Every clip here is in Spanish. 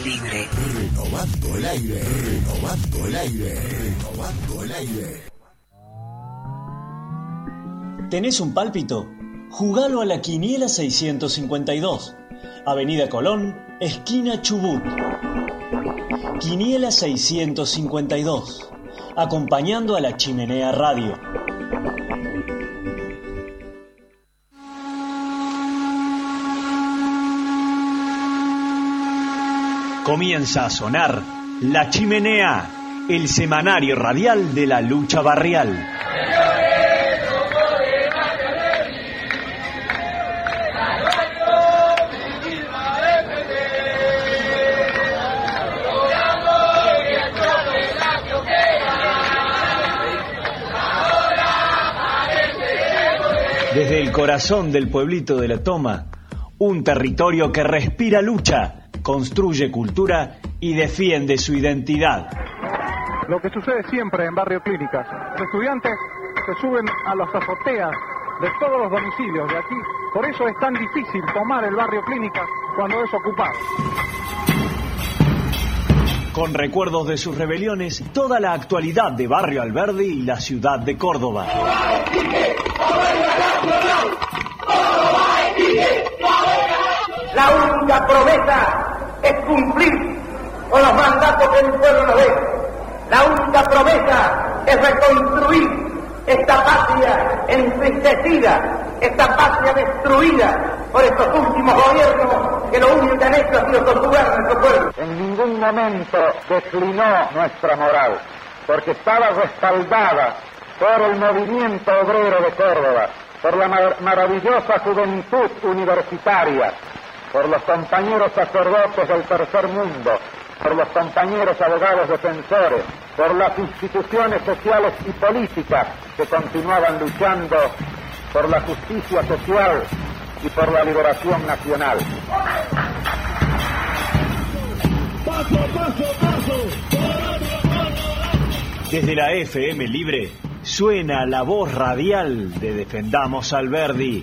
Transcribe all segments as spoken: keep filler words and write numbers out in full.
libre. Renovando el aire, renovando el aire, renovando el aire. ¿Tenés un pálpito? Jugalo a la Quiniela seiscientos cincuenta y dos. Avenida Colón, esquina Chubut. Quiniela seiscientos cincuenta y dos. Acompañando a la Chimenea Radio. Comienza a sonar La Chimenea, el semanario radial de la lucha barrial. Desde el corazón del pueblito de La Toma, un territorio que respira lucha, construye cultura y defiende su identidad. Lo que sucede siempre en Barrio Clínicas, los estudiantes se suben a las azoteas de todos los domicilios de aquí, por eso es tan difícil tomar el Barrio Clínicas cuando es ocupado. Con recuerdos de sus rebeliones, toda la actualidad de Barrio Alberdi y la ciudad de Córdoba. La única promesa es cumplir con los mandatos que el pueblo nos dé. La única promesa es reconstruir esta patria entristecida, esta patria destruida por estos últimos gobiernos que lo único que han hecho ha sido torturar a nuestro pueblo. En ningún momento declinó nuestra moral, porque estaba respaldada por el movimiento obrero de Córdoba, por la mar- maravillosa juventud universitaria, por los compañeros sacerdotes del tercer mundo, por los compañeros abogados defensores, por las instituciones sociales y políticas que continuaban luchando por la justicia social y por la liberación nacional. Paso, paso, paso. Desde la F M Libre suena la voz radial de Defendamos Alberdi.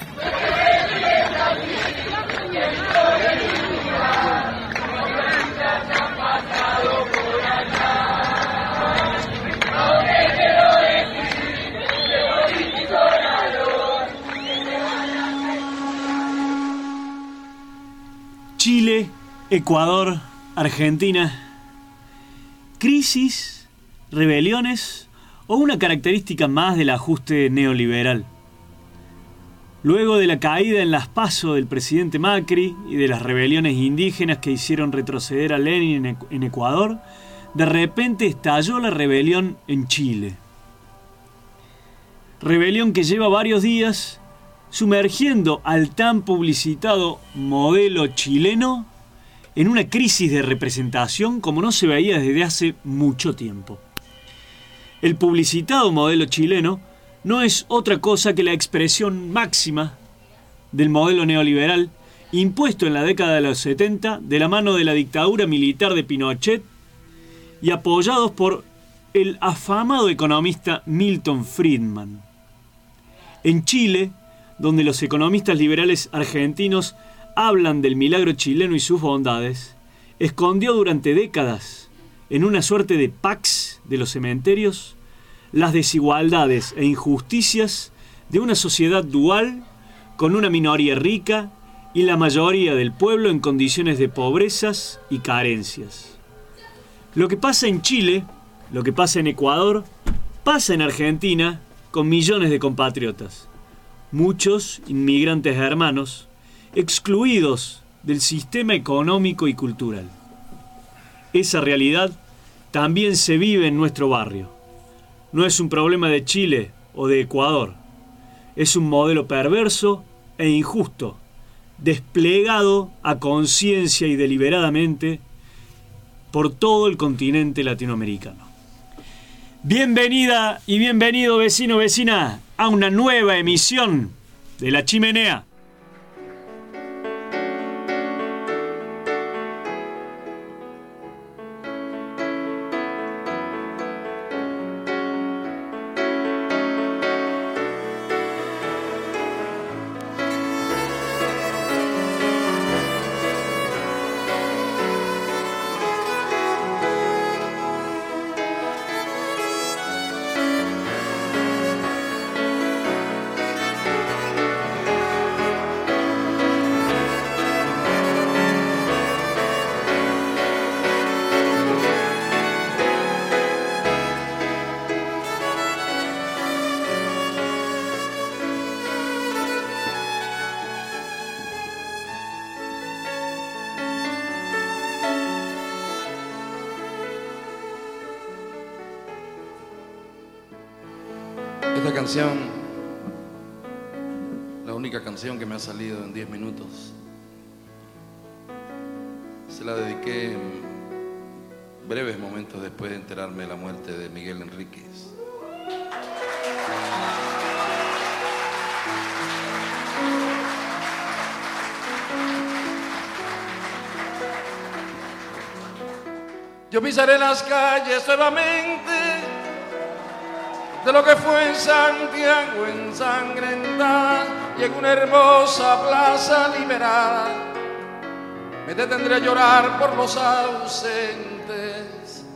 Chile, Ecuador, Argentina. ¿Crisis, rebeliones o una característica más del ajuste neoliberal? Luego de la caída en las PASO del presidente Macri y de las rebeliones indígenas que hicieron retroceder a Lenin en Ecuador, de repente estalló la rebelión en Chile. Rebelión que lleva varios días sumergiendo al tan publicitado modelo chileno en una crisis de representación como no se veía desde hace mucho tiempo. El publicitado modelo chileno no es otra cosa que la expresión máxima del modelo neoliberal impuesto en la década de los setenta de la mano de la dictadura militar de Pinochet y apoyados por el afamado economista Milton Friedman. En Chile, donde los economistas liberales argentinos hablan del milagro chileno y sus bondades, escondió durante décadas, en una suerte de pax de los cementerios, las desigualdades e injusticias de una sociedad dual con una minoría rica y la mayoría del pueblo en condiciones de pobrezas y carencias. Lo que pasa en Chile, lo que pasa en Ecuador, pasa en Argentina con millones de compatriotas. Muchos inmigrantes hermanos, excluidos del sistema económico y cultural. Esa realidad también se vive en nuestro barrio. No es un problema de Chile o de Ecuador. Es un modelo perverso e injusto, desplegado a conciencia y deliberadamente por todo el continente latinoamericano. Bienvenida y bienvenido, vecino, vecina, a una nueva emisión de La Chimenea. Esta canción, la única canción que me ha salido en diez minutos, se la dediqué en breves momentos después de enterarme de la muerte de Miguel Enríquez. Yo pisaré las calles nuevamente de lo que fue en Santiago ensangrentada, y en una hermosa plaza liberada me detendré a llorar por los ausentes.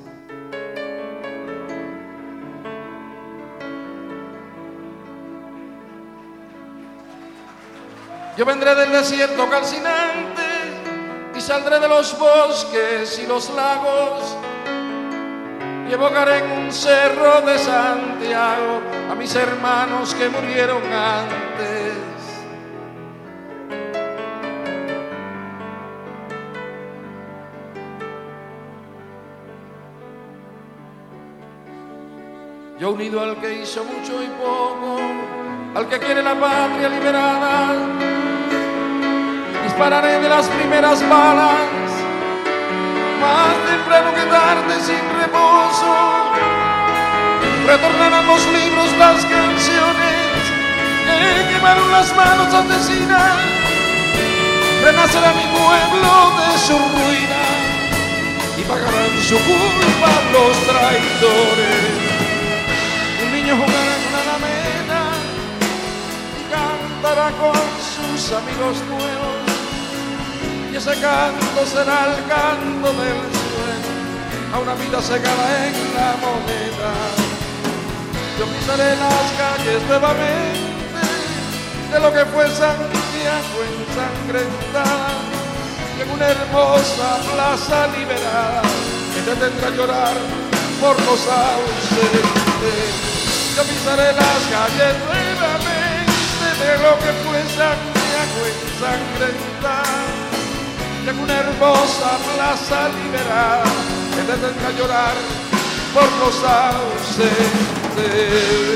Yo vendré del desierto calcinante y saldré de los bosques y los lagos y evocaré en un cerro de Santiago a mis hermanos que murieron antes. Yo unido al que hizo mucho y poco, al que quiere la patria liberada, dispararé de las primeras balas, más temprano que tarde sin reposo. Retornarán los libros, las canciones que quemaron las manos asesinas. Renacerá mi pueblo de su ruina y pagarán su culpa los traidores. Un niño jugará en una alameda y cantará con sus amigos nuevos, y ese canto será el canto del sueño a una vida secada en la moneda. Yo pisaré las calles nuevamente de lo que fue Santiago ensangrentada, y en una hermosa plaza liberada que te tendrá a llorar por los ausentes. Yo pisaré las calles nuevamente de lo que fue Santiago ensangrentada, y en una hermosa plaza liberada que te tendrá a llorar por los ausentes.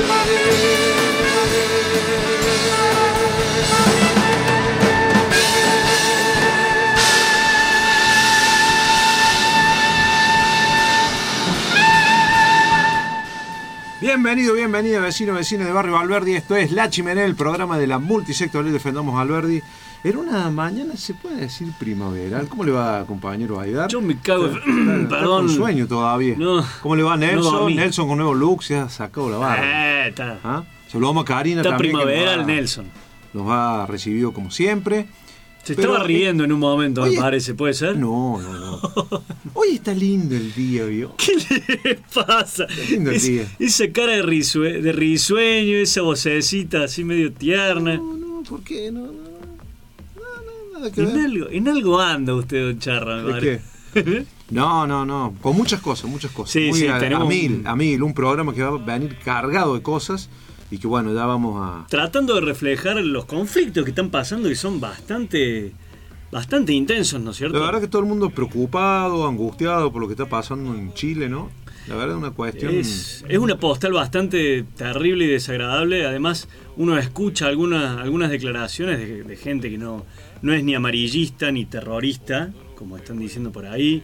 Bienvenido, bienvenida, vecino, vecina de Barrio Alberdi. Esto es La Chimenea, el programa de la multisectorial Defendamos Alberdi. En una mañana, ¿se puede decir primaveral? ¿Cómo le va, compañero Aidar? Yo me cago. Está, está, está Perdón. con sueño todavía. No. ¿Cómo le va Nelson? No, Nelson con nuevo look, se ha sacado la barba. Eh, está. ¿Ah? Saludamos a Karina Está también. primaveral, que nos ha, Nelson. Nos ha recibido como siempre. Se Pero, estaba riendo en un momento, oye, me parece, ¿puede ser? No, no, no. Hoy está lindo el día, ¿vio? ¿Qué le pasa? Está lindo el Es- día. esa cara de, risue- de risueño, esa vocecita así medio tierna. No, no, ¿por qué? No, no, no. No, no, nada que En ver. algo, en algo anda usted, don Charra, me ¿De parece. qué? No, no, no. Con muchas cosas, muchas cosas. Sí, Muy sí, a, tenemos a mil, un- a mil. Un programa que va a venir cargado de cosas y que, bueno, ya vamos a... Tratando de reflejar los conflictos que están pasando y son bastante, bastante intensos, ¿no es cierto? La verdad que todo el mundo preocupado, angustiado por lo que está pasando en Chile, ¿no? La verdad es una cuestión... Es, es una postal bastante terrible y desagradable. Además, uno escucha algunas, algunas declaraciones de, de gente que no, no es ni amarillista ni terrorista, como están diciendo por ahí,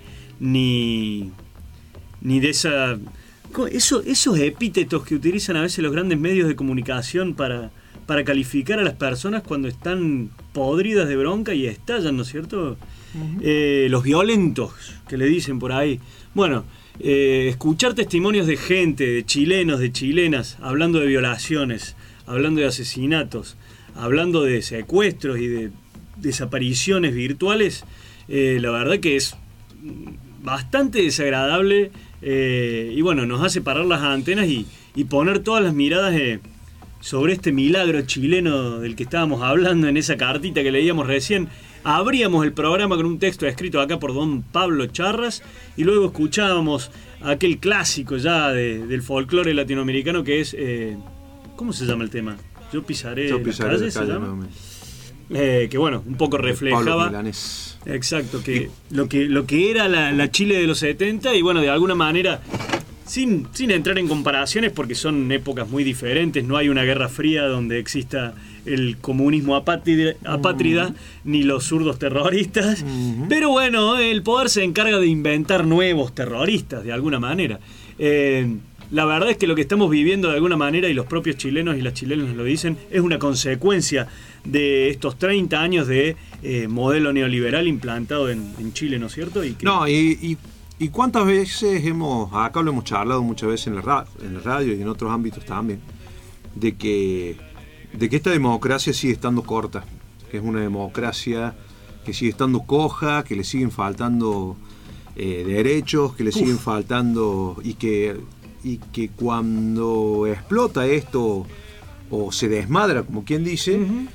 ni, ni de esa... Eso, esos epítetos que utilizan a veces los grandes medios de comunicación para, para calificar a las personas cuando están podridas de bronca y estallan, ¿no es cierto? Uh-huh. Eh, los violentos, que le dicen por ahí. Bueno... Eh, escuchar testimonios de gente, de chilenos, de chilenas, hablando de violaciones, hablando de asesinatos, hablando de secuestros y de desapariciones virtuales, eh, la verdad que es bastante desagradable eh, y bueno, nos hace parar las antenas y, y poner todas las miradas eh, sobre este milagro chileno del que estábamos hablando en esa cartita que leíamos recién. Abríamos el programa con un texto escrito acá por don Pablo Charras y luego escuchábamos aquel clásico ya de, del folclore latinoamericano que es... Eh, ¿Cómo se llama el tema? Yo pisaré, Yo pisaré la calle, la ¿se calle, llama? no, Eh, que bueno, un poco Pablo reflejaba... Milanés. Exacto, que lo que lo que era la, la Chile de los setenta y bueno, de alguna manera sin, sin entrar en comparaciones porque son épocas muy diferentes, no hay una guerra fría donde exista el comunismo apátrida, apátrida uh-huh. ni los zurdos terroristas, uh-huh. pero bueno, el poder se encarga de inventar nuevos terroristas de alguna manera. Eh, la verdad es que lo que estamos viviendo de alguna manera, y los propios chilenos y las chilenas lo dicen, es una consecuencia de estos treinta años de eh, modelo neoliberal implantado en, en Chile, ¿no es cierto? Y que... No, y, y, y cuántas veces hemos, acá lo hemos charlado muchas veces en la, ra- en la radio y en otros ámbitos también, de que de que esta democracia sigue estando corta, que es una democracia que sigue estando coja, que le siguen faltando eh, derechos, que le Uf. siguen faltando y que, y que cuando explota esto o se desmadra, como quien dice, uh-huh.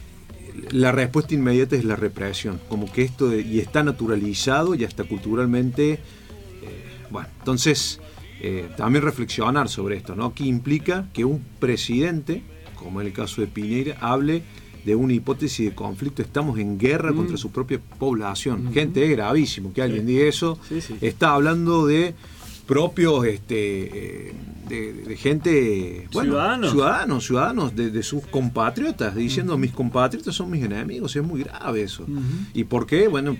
la respuesta inmediata es la represión, como que esto de, y está naturalizado y hasta culturalmente, eh, bueno, entonces eh, también reflexionar sobre esto, ¿no? ¿Qué implica que un presidente, como en el caso de Piñera, hable de una hipótesis de conflicto? Estamos en guerra mm. contra su propia población. Mm-hmm. Gente, es gravísimo que alguien sí. diga eso. Sí, sí. Está hablando de propios, este, de, de gente, bueno, ciudadanos, ciudadanos, ciudadanos de, de sus compatriotas, diciendo mm-hmm. mis compatriotas son mis enemigos. Es muy grave eso. Mm-hmm. ¿Y por qué? Bueno,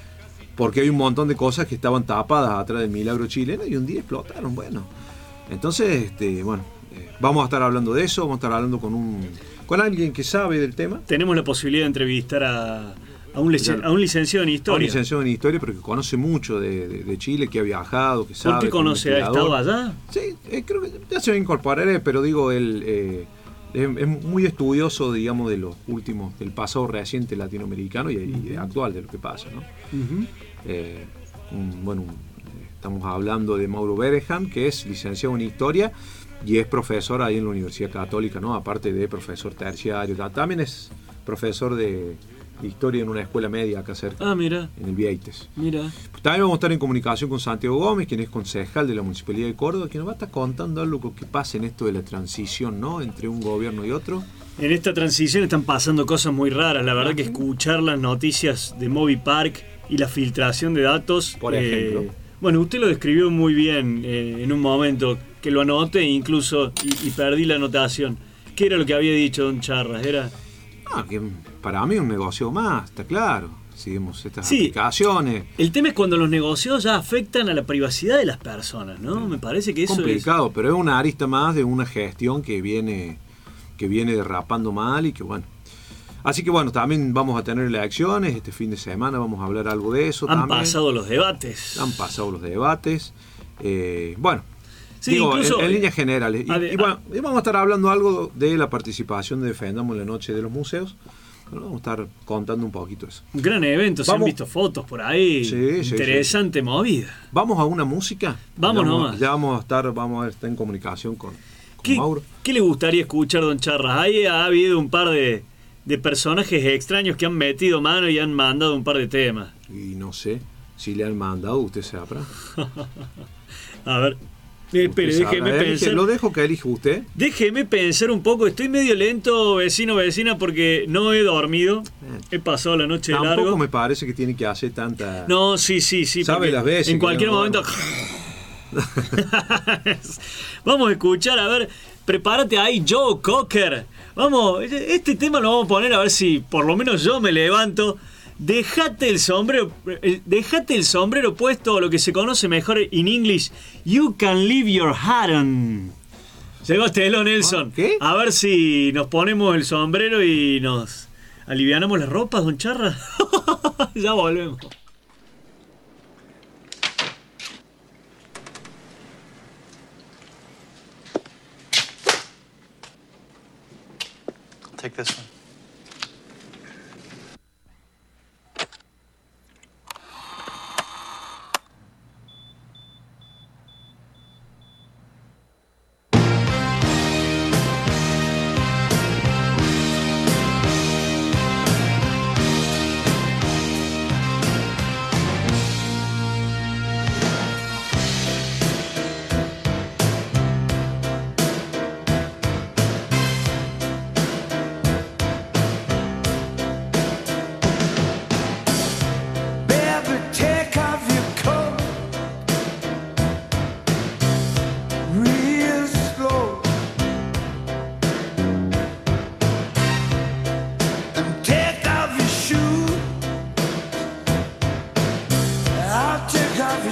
porque hay un montón de cosas que estaban tapadas atrás del milagro chileno y un día explotaron. Bueno, entonces, este, bueno, vamos a estar hablando de eso, vamos a estar hablando con un con alguien que sabe del tema. Tenemos la posibilidad de entrevistar a, a, un, licen, a un licenciado en historia. A un licenciado en historia, pero que conoce mucho de, de, de Chile, que ha viajado, que sabe. ¿Por qué conoce? ¿Ha estado allá? Sí, eh, creo que ya se va a incorporar, pero digo, él eh, es, es muy estudioso, digamos, de los últimos, del pasado reciente latinoamericano y, uh-huh. y actual de lo que pasa, ¿no? Uh-huh. Eh, un, bueno, un, estamos hablando de Mauro Bereham, que es licenciado en historia y es profesor ahí en la Universidad Católica, ¿no? Aparte de profesor terciario, también es profesor de, de historia en una escuela media acá cerca. Ah, mira. En el Vieites. Mira. También vamos a estar en comunicación con Santiago Gómez, quien es concejal de la Municipalidad de Córdoba, que nos va a estar contando algo que pasa en esto de la transición, ¿no? Entre un gobierno y otro. En esta transición están pasando cosas muy raras. La verdad que escuchar las noticias de Movipark y la filtración de datos. Por ejemplo. Eh, bueno, usted lo describió muy bien eh, en un momento, que lo anoté incluso y, y perdí la anotación. ¿Qué era lo que había dicho don Charras? Era... Ah, que para mí es un negocio más, está claro. Seguimos estas sí, aplicaciones. El tema es cuando los negocios ya afectan a la privacidad de las personas, ¿no? Me parece que eso complicado, es... pero es una arista más de una gestión que viene, que viene derrapando mal y que bueno. Así que bueno, también vamos a tener elecciones, este fin de semana vamos a hablar algo de eso. Han también. pasado los debates. Han pasado los debates. Eh, bueno, sí, digo, incluso, en, en líneas generales. Y, ver, y bueno, y vamos a estar hablando algo de la participación de Defendamos la Noche de los Museos. Bueno, vamos a estar contando un poquito eso. Un gran evento, se han visto fotos por ahí. Sí, interesante sí, sí. movida. ¿Vamos a una música? Vamos ya nomás. Vamos, ya vamos a estar, vamos a estar en comunicación con, con ¿Qué, Mauro. ¿Qué le gustaría escuchar, don Charras? Ahí ha habido un par de, de personajes extraños que han metido mano y han mandado un par de temas. Y no sé si le han mandado, usted sabrá. A ver. Eh, pero déjeme Elige, pensar. Lo dejo que elige usted. Déjeme pensar un poco. Estoy medio lento, vecino, vecina, porque no he dormido. Eh, he pasado la noche Tampoco largo. Tampoco me parece que tiene que hacer tanta. No, sí, sí, sí. Sabe las veces. En cualquier no momento. Vamos a escuchar, a ver. Prepárate ahí, Joe Cocker. Vamos, este tema lo vamos a poner a ver si por lo menos yo me levanto. Dejate el sombrero, dejate el sombrero puesto, lo que se conoce mejor en inglés. You can leave your hat on. Llegó Estelo Nelson. ¿Qué? A ver si nos ponemos el sombrero y nos alivianamos las ropas, don Charra. Ya volvemos. I'll take this one.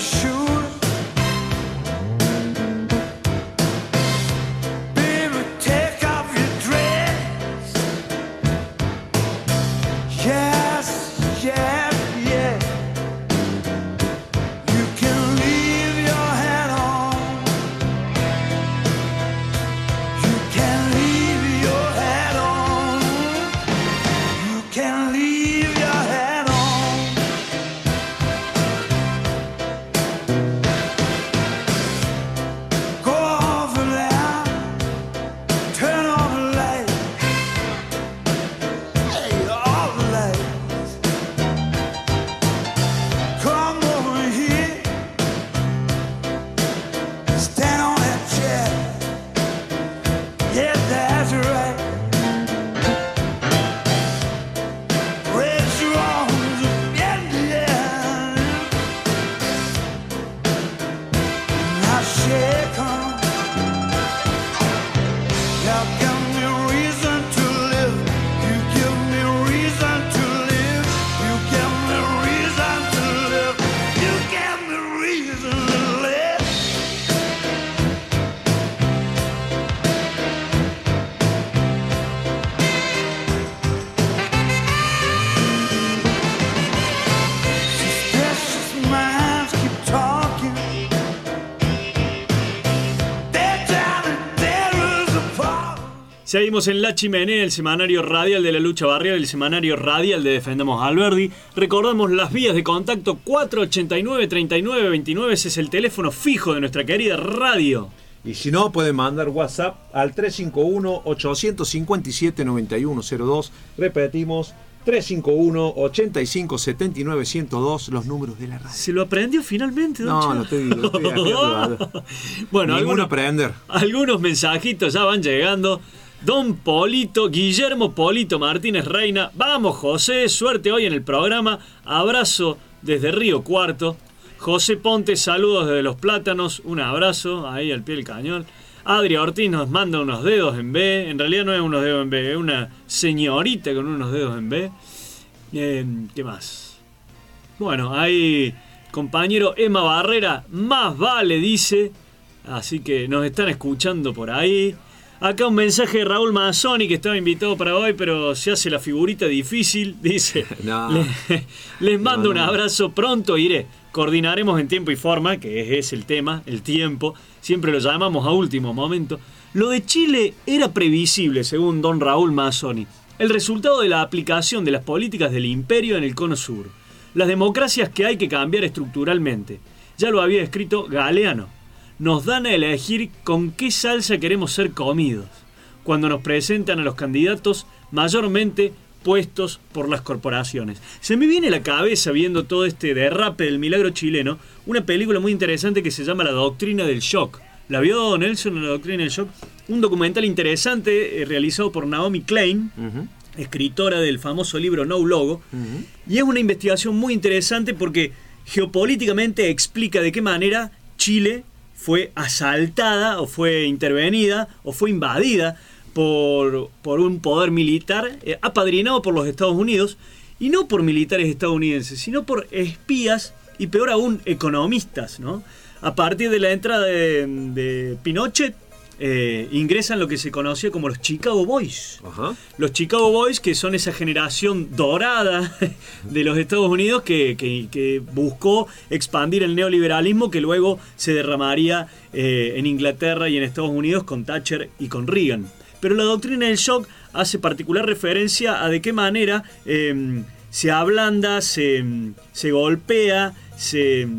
Seguimos en La Chimenea, el semanario radial de la lucha barrial, el semanario radial de Defendamos a Alberdi. Recordamos las vías de contacto cuatro ochenta y nueve, treinta y nueve, veintinueve, ese es el teléfono fijo de nuestra querida radio. Y si no, pueden mandar WhatsApp al tres cinco uno, ocho cinco siete, nueve uno cero dos. Repetimos, tres cinco uno, ocho cinco siete nueve cero dos, los números de la radio. ¿Se lo aprendió finalmente, don No, Chava? lo estoy, lo estoy haciendo. Bueno, Ninguno algunos, aprender. algunos mensajitos ya van llegando. Don Polito, Guillermo Polito Martínez Reina. Vamos, José, suerte hoy en el programa. Abrazo desde Río Cuarto. José Ponte, saludos desde Los Plátanos. Un abrazo ahí al pie del cañón. Adri Ortiz nos manda unos dedos en B. En realidad no es unos dedos en B, es una señorita con unos dedos en B. Eh, ¿Qué más? Bueno, ahí compañero Emma Barrera, más vale, dice. Así que nos están escuchando por ahí. Acá un mensaje de Raúl Mazzoni, que estaba invitado para hoy, pero se hace la figurita difícil. Dice, no. le, les mando no, un no. abrazo, pronto iré. Coordinaremos en tiempo y forma, que es el tema, el tiempo. Siempre lo llamamos a último momento. Lo de Chile era previsible, según don Raúl Mazzoni. El resultado de la aplicación de las políticas del imperio en el cono sur. Las democracias que hay que cambiar estructuralmente. Ya lo había escrito Galeano. Nos dan a elegir con qué salsa queremos ser comidos, cuando nos presentan a los candidatos mayormente puestos por las corporaciones. Se me viene a la cabeza, viendo todo este derrape del milagro chileno, una película muy interesante que se llama La Doctrina del Shock. ¿La vio Nelson, La Doctrina del Shock? Un documental interesante eh, realizado por Naomi Klein, uh-huh. escritora del famoso libro No Logo, uh-huh. y es una investigación muy interesante porque geopolíticamente explica de qué manera Chile fue asaltada o fue intervenida o fue invadida por, por un poder militar eh, apadrinado por los Estados Unidos, y no por militares estadounidenses, sino por espías y peor aún economistas, ¿no? A partir de la entrada de, de Pinochet eh, ingresan lo que se conocía como los Chicago Boys. Ajá. Los Chicago Boys, que son esa generación dorada de los Estados Unidos que, que, que buscó expandir el neoliberalismo, que luego se derramaría eh, en Inglaterra y en Estados Unidos con Thatcher y con Reagan. Pero la doctrina del shock hace particular referencia a de qué manera eh, se ablanda, se, se golpea, se,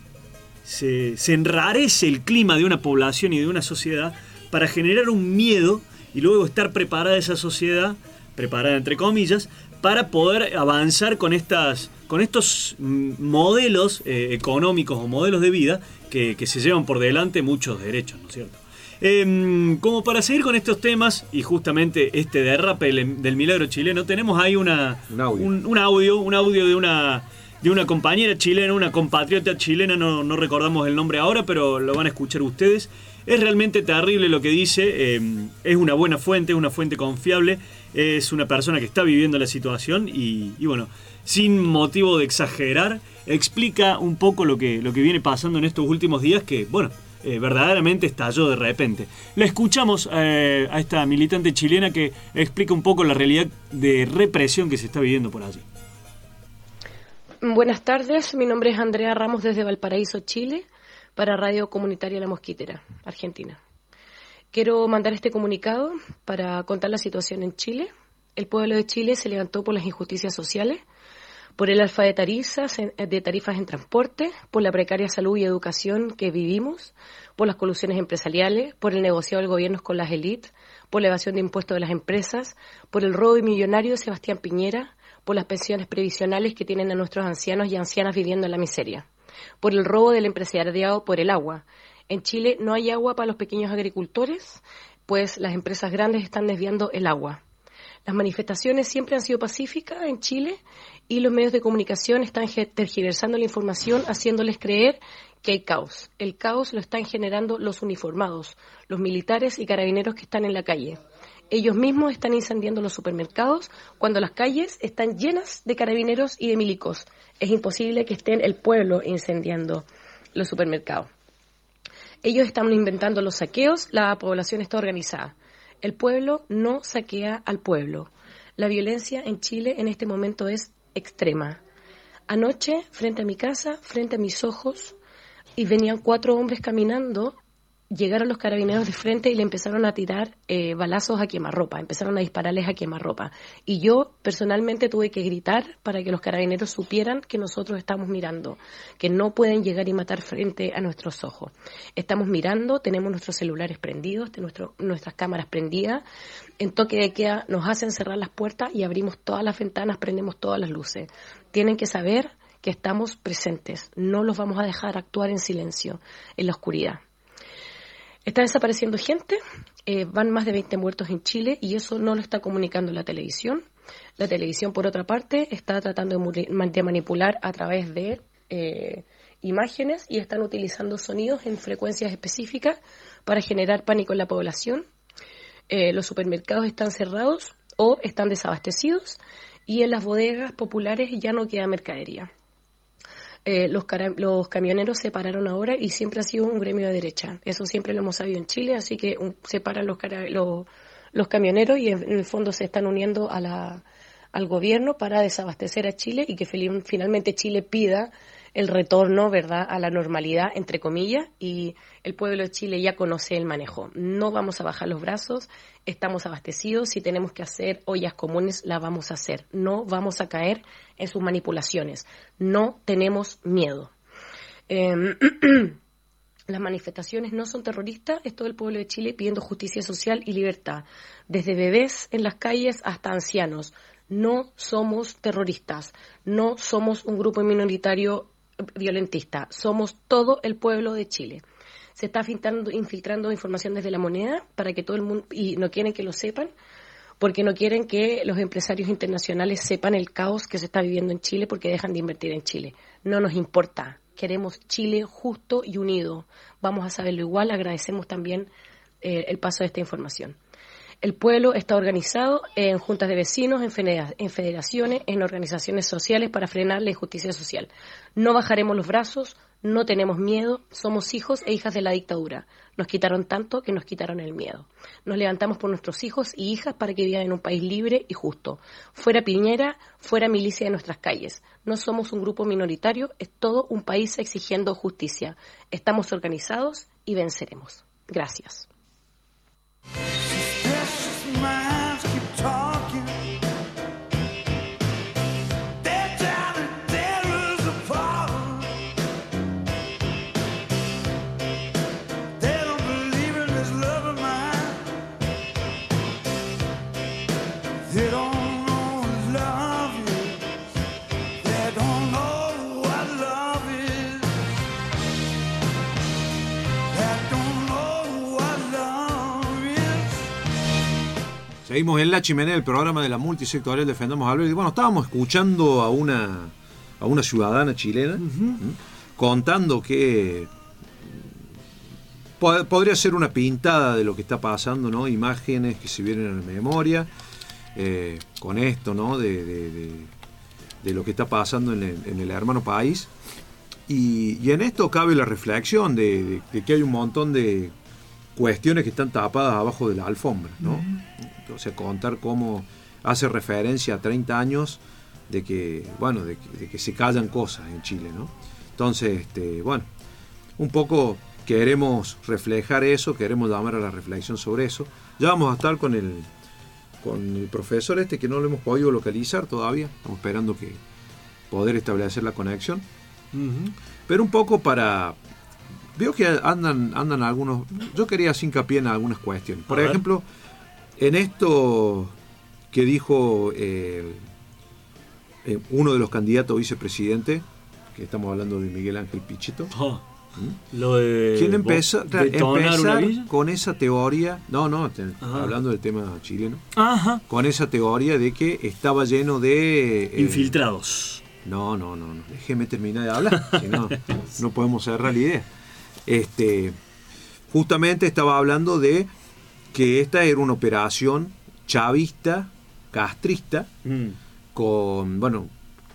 se, se enrarece el clima de una población y de una sociedad para generar un miedo y luego estar preparada esa sociedad, preparada entre comillas, para poder avanzar con, estas, con estos modelos eh, económicos o modelos de vida que, que se llevan por delante muchos derechos, ¿no es cierto? Eh, como para seguir con estos temas y justamente este derrape del, del milagro chileno, tenemos ahí una, un, audio. Un, un audio, un audio de una, de una compañera chilena, una compatriota chilena, no, no recordamos el nombre ahora, pero lo van a escuchar ustedes. Es realmente terrible lo que dice, eh, es una buena fuente, es una fuente confiable, es una persona que está viviendo la situación y, y bueno, sin motivo de exagerar, explica un poco lo que, lo que viene pasando en estos últimos días que, bueno, eh, verdaderamente estalló de repente. La escuchamos eh, a esta militante chilena que explica un poco la realidad de represión que se está viviendo por allí. Buenas tardes, mi nombre es Andrea Ramos desde Valparaíso, Chile, para Radio Comunitaria La Mosquitera, Argentina. Quiero mandar este comunicado para contar la situación en Chile. El pueblo de Chile se levantó por las injusticias sociales, por el alza de tarifas, de tarifas en transporte, por la precaria salud y educación que vivimos, por las colusiones empresariales, por el negociado del gobierno con las élites, por la evasión de impuestos de las empresas, por el robo millonario de Sebastián Piñera, por las pensiones previsionales que tienen a nuestros ancianos y ancianas viviendo en la miseria, por el robo del empresariado por el agua. En Chile no hay agua para los pequeños agricultores, pues las empresas grandes están desviando el agua. Las manifestaciones siempre han sido pacíficas en Chile y los medios de comunicación están tergiversando la información, haciéndoles creer que hay caos. El caos lo están generando los uniformados, los militares y carabineros que están en la calle. Ellos mismos están incendiando los supermercados cuando las calles están llenas de carabineros y de milicos. Es imposible que estén el pueblo incendiando los supermercados. Ellos están inventando los saqueos, la población está organizada. El pueblo no saquea al pueblo. La violencia en Chile en este momento es extrema. Anoche, frente a mi casa, frente a mis ojos, y venían cuatro hombres caminando. Llegaron los carabineros de frente y le empezaron a tirar eh, balazos a quemarropa, empezaron a dispararles a quemarropa. Y yo personalmente tuve que gritar para que los carabineros supieran que nosotros estamos mirando, que no pueden llegar y matar frente a nuestros ojos. Estamos mirando, tenemos nuestros celulares prendidos, nuestro, nuestras cámaras prendidas. En toque de queda nos hacen cerrar las puertas y abrimos todas las ventanas, prendemos todas las luces. Tienen que saber que estamos presentes, no los vamos a dejar actuar en silencio, en la oscuridad. Está desapareciendo gente, eh, van más de veinte muertos en Chile y eso no lo está comunicando la televisión. La televisión, por otra parte, está tratando de, de manipular a través de eh, imágenes y están utilizando sonidos en frecuencias específicas para generar pánico en la población. Eh, los supermercados están cerrados o están desabastecidos y en las bodegas populares ya no queda mercadería. Eh, los, cara- los camioneros se pararon ahora y siempre ha sido un gremio de derecha. Eso siempre lo hemos sabido en Chile, así que um, se paran los, cara- los, los camioneros y en, en el fondo se están uniendo a la, al gobierno para desabastecer a Chile y que fel- finalmente Chile pida el retorno, ¿verdad?, a la normalidad, entre comillas, y el pueblo de Chile ya conoce el manejo. No vamos a bajar los brazos, estamos abastecidos, si tenemos que hacer ollas comunes, las vamos a hacer. No vamos a caer en sus manipulaciones, no tenemos miedo. Eh, las manifestaciones no son terroristas, es todo el pueblo de Chile pidiendo justicia social y libertad, desde bebés en las calles hasta ancianos. No somos terroristas, no somos un grupo minoritario violentista, somos todo el pueblo de Chile. Se está infiltrando, infiltrando información desde La Moneda para que todo el mundo, y no quieren que lo sepan, porque no quieren que los empresarios internacionales sepan el caos que se está viviendo en Chile porque dejan de invertir en Chile. No nos importa, queremos Chile justo y unido. Vamos a saberlo igual, agradecemos también eh, el paso de esta información. El pueblo está organizado en juntas de vecinos, en, federa- en federaciones, en organizaciones sociales para frenar la injusticia social. No bajaremos los brazos, no tenemos miedo, somos hijos e hijas de la dictadura. Nos quitaron tanto que nos quitaron el miedo. Nos levantamos por nuestros hijos y hijas para que vivan en un país libre y justo. Fuera Piñera, fuera milicia de nuestras calles. No somos un grupo minoritario, es todo un país exigiendo justicia. Estamos organizados y venceremos. Gracias. Minds keep talking. They're telling there is a problem. They don't believe in this love of mine. They don't know what love is. They don't know what love is. They don't know what love is. Seguimos en La Chimenea, el programa de la multisectorial Defendamos al Verde. Bueno, estábamos escuchando a una, a una ciudadana chilena uh-huh. contando que pod- podría ser una pintada de lo que está pasando, ¿no? Imágenes que se vienen a la memoria, eh, con esto, ¿no? De, de, de, de lo que está pasando en el, en el hermano país. Y, y en esto cabe la reflexión de, de, de que hay un montón de cuestiones que están tapadas abajo de la alfombra, ¿no? Uh-huh. O sea, contar cómo hace referencia a treinta años de que, bueno, de que, de que se callan cosas en Chile, ¿no? Entonces, este, bueno, un poco queremos reflejar eso, queremos llamar a la reflexión sobre eso. Ya vamos a estar con el, con el profesor este que no lo hemos podido localizar todavía, estamos esperando que poder establecer la conexión. Uh-huh. Pero un poco para... Veo que andan andan algunos... Yo quería hacer hincapié en algunas cuestiones. Por a ejemplo, ver. En esto que dijo eh, eh, uno de los candidatos a vicepresidente, que estamos hablando de Miguel Ángel Pichetto. Oh, ¿Mm? Lo de... ¿Quién empezó, empezar con esa teoría? No, no, te, hablando del tema chileno. Ajá. Con esa teoría de que estaba lleno de... Eh, infiltrados. No, no, no, no. Déjeme terminar de hablar, si no, no podemos cerrar la idea. Este, justamente estaba hablando de que esta era una operación chavista, castrista, mm. con, bueno,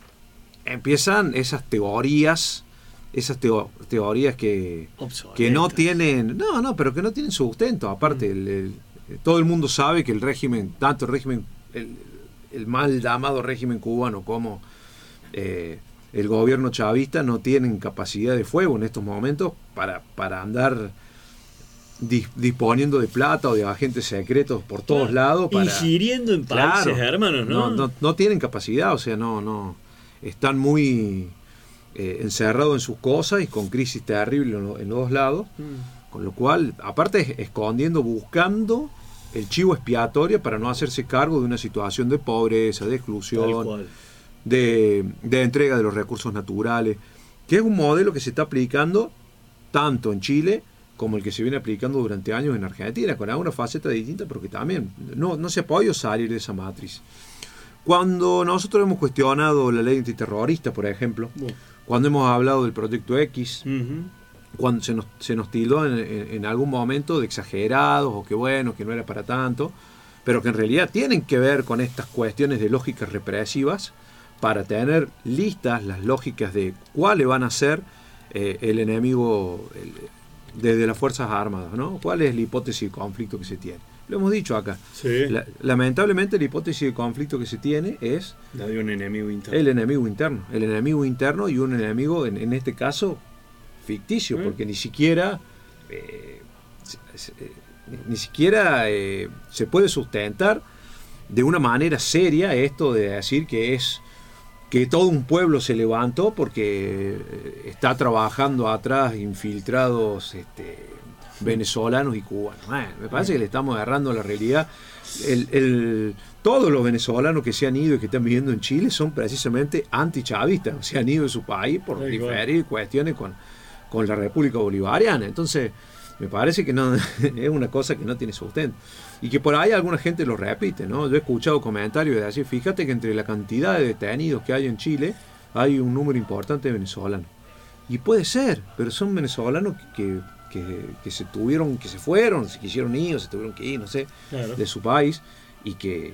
empiezan esas teorías, esas teo, teorías que, que no tienen, no, no, pero que no tienen sustento. Aparte, mm. el, el, todo el mundo sabe que el régimen, tanto el régimen, el, el mal llamado régimen cubano como eh, el gobierno chavista no tienen capacidad de fuego en estos momentos para, para andar dis, disponiendo de plata o de agentes secretos por todos claro. lados. Para, ingiriendo en países, claro, hermanos, ¿no? No, no, no tienen capacidad, o sea, no, no están muy eh, encerrados en sus cosas y con crisis terrible en, lo, en los dos lados, mm. con lo cual, aparte escondiendo, buscando el chivo expiatorio para no hacerse cargo de una situación de pobreza, de exclusión, de, de entrega de los recursos naturales, que es un modelo que se está aplicando tanto en Chile como el que se viene aplicando durante años en Argentina, con alguna faceta distinta, pero que también no, no se ha podido salir de esa matriz. Cuando nosotros hemos cuestionado la ley antiterrorista, por ejemplo, uh. cuando hemos hablado del Proyecto X, uh-huh. cuando se nos, se nos tildó en, en, en algún momento de exagerados, o que bueno, que no era para tanto, pero que en realidad tienen que ver con estas cuestiones de lógicas represivas, para tener listas las lógicas de cuáles van a ser eh, el enemigo el, desde las Fuerzas Armadas, ¿no? ¿Cuál es la hipótesis de conflicto que se tiene? Lo hemos dicho acá. Sí. La, lamentablemente la hipótesis de conflicto que se tiene es la de un enemigo interno. El enemigo interno. El enemigo interno y un enemigo, en, en este caso, ficticio, ¿Eh? porque ni siquiera eh, eh, ni siquiera eh, se puede sustentar de una manera seria esto de decir que es que todo un pueblo se levantó porque está trabajando atrás infiltrados este, venezolanos y cubanos. Bueno, me parece que le estamos agarrando la realidad. El, el, todos los venezolanos que se han ido y que están viviendo en Chile son precisamente antichavistas, se han ido de su país por diferir cuestiones con, con la República Bolivariana. Entonces, me parece que no es una cosa que no tiene sustento. Y que por ahí alguna gente lo repite, ¿no? Yo he escuchado comentarios de decir, fíjate que entre la cantidad de detenidos que hay en Chile, hay un número importante de venezolanos. Y puede ser, pero son venezolanos que, que, que se tuvieron, que se fueron, se quisieron ir, o se tuvieron que ir, no sé, claro. de su país, y que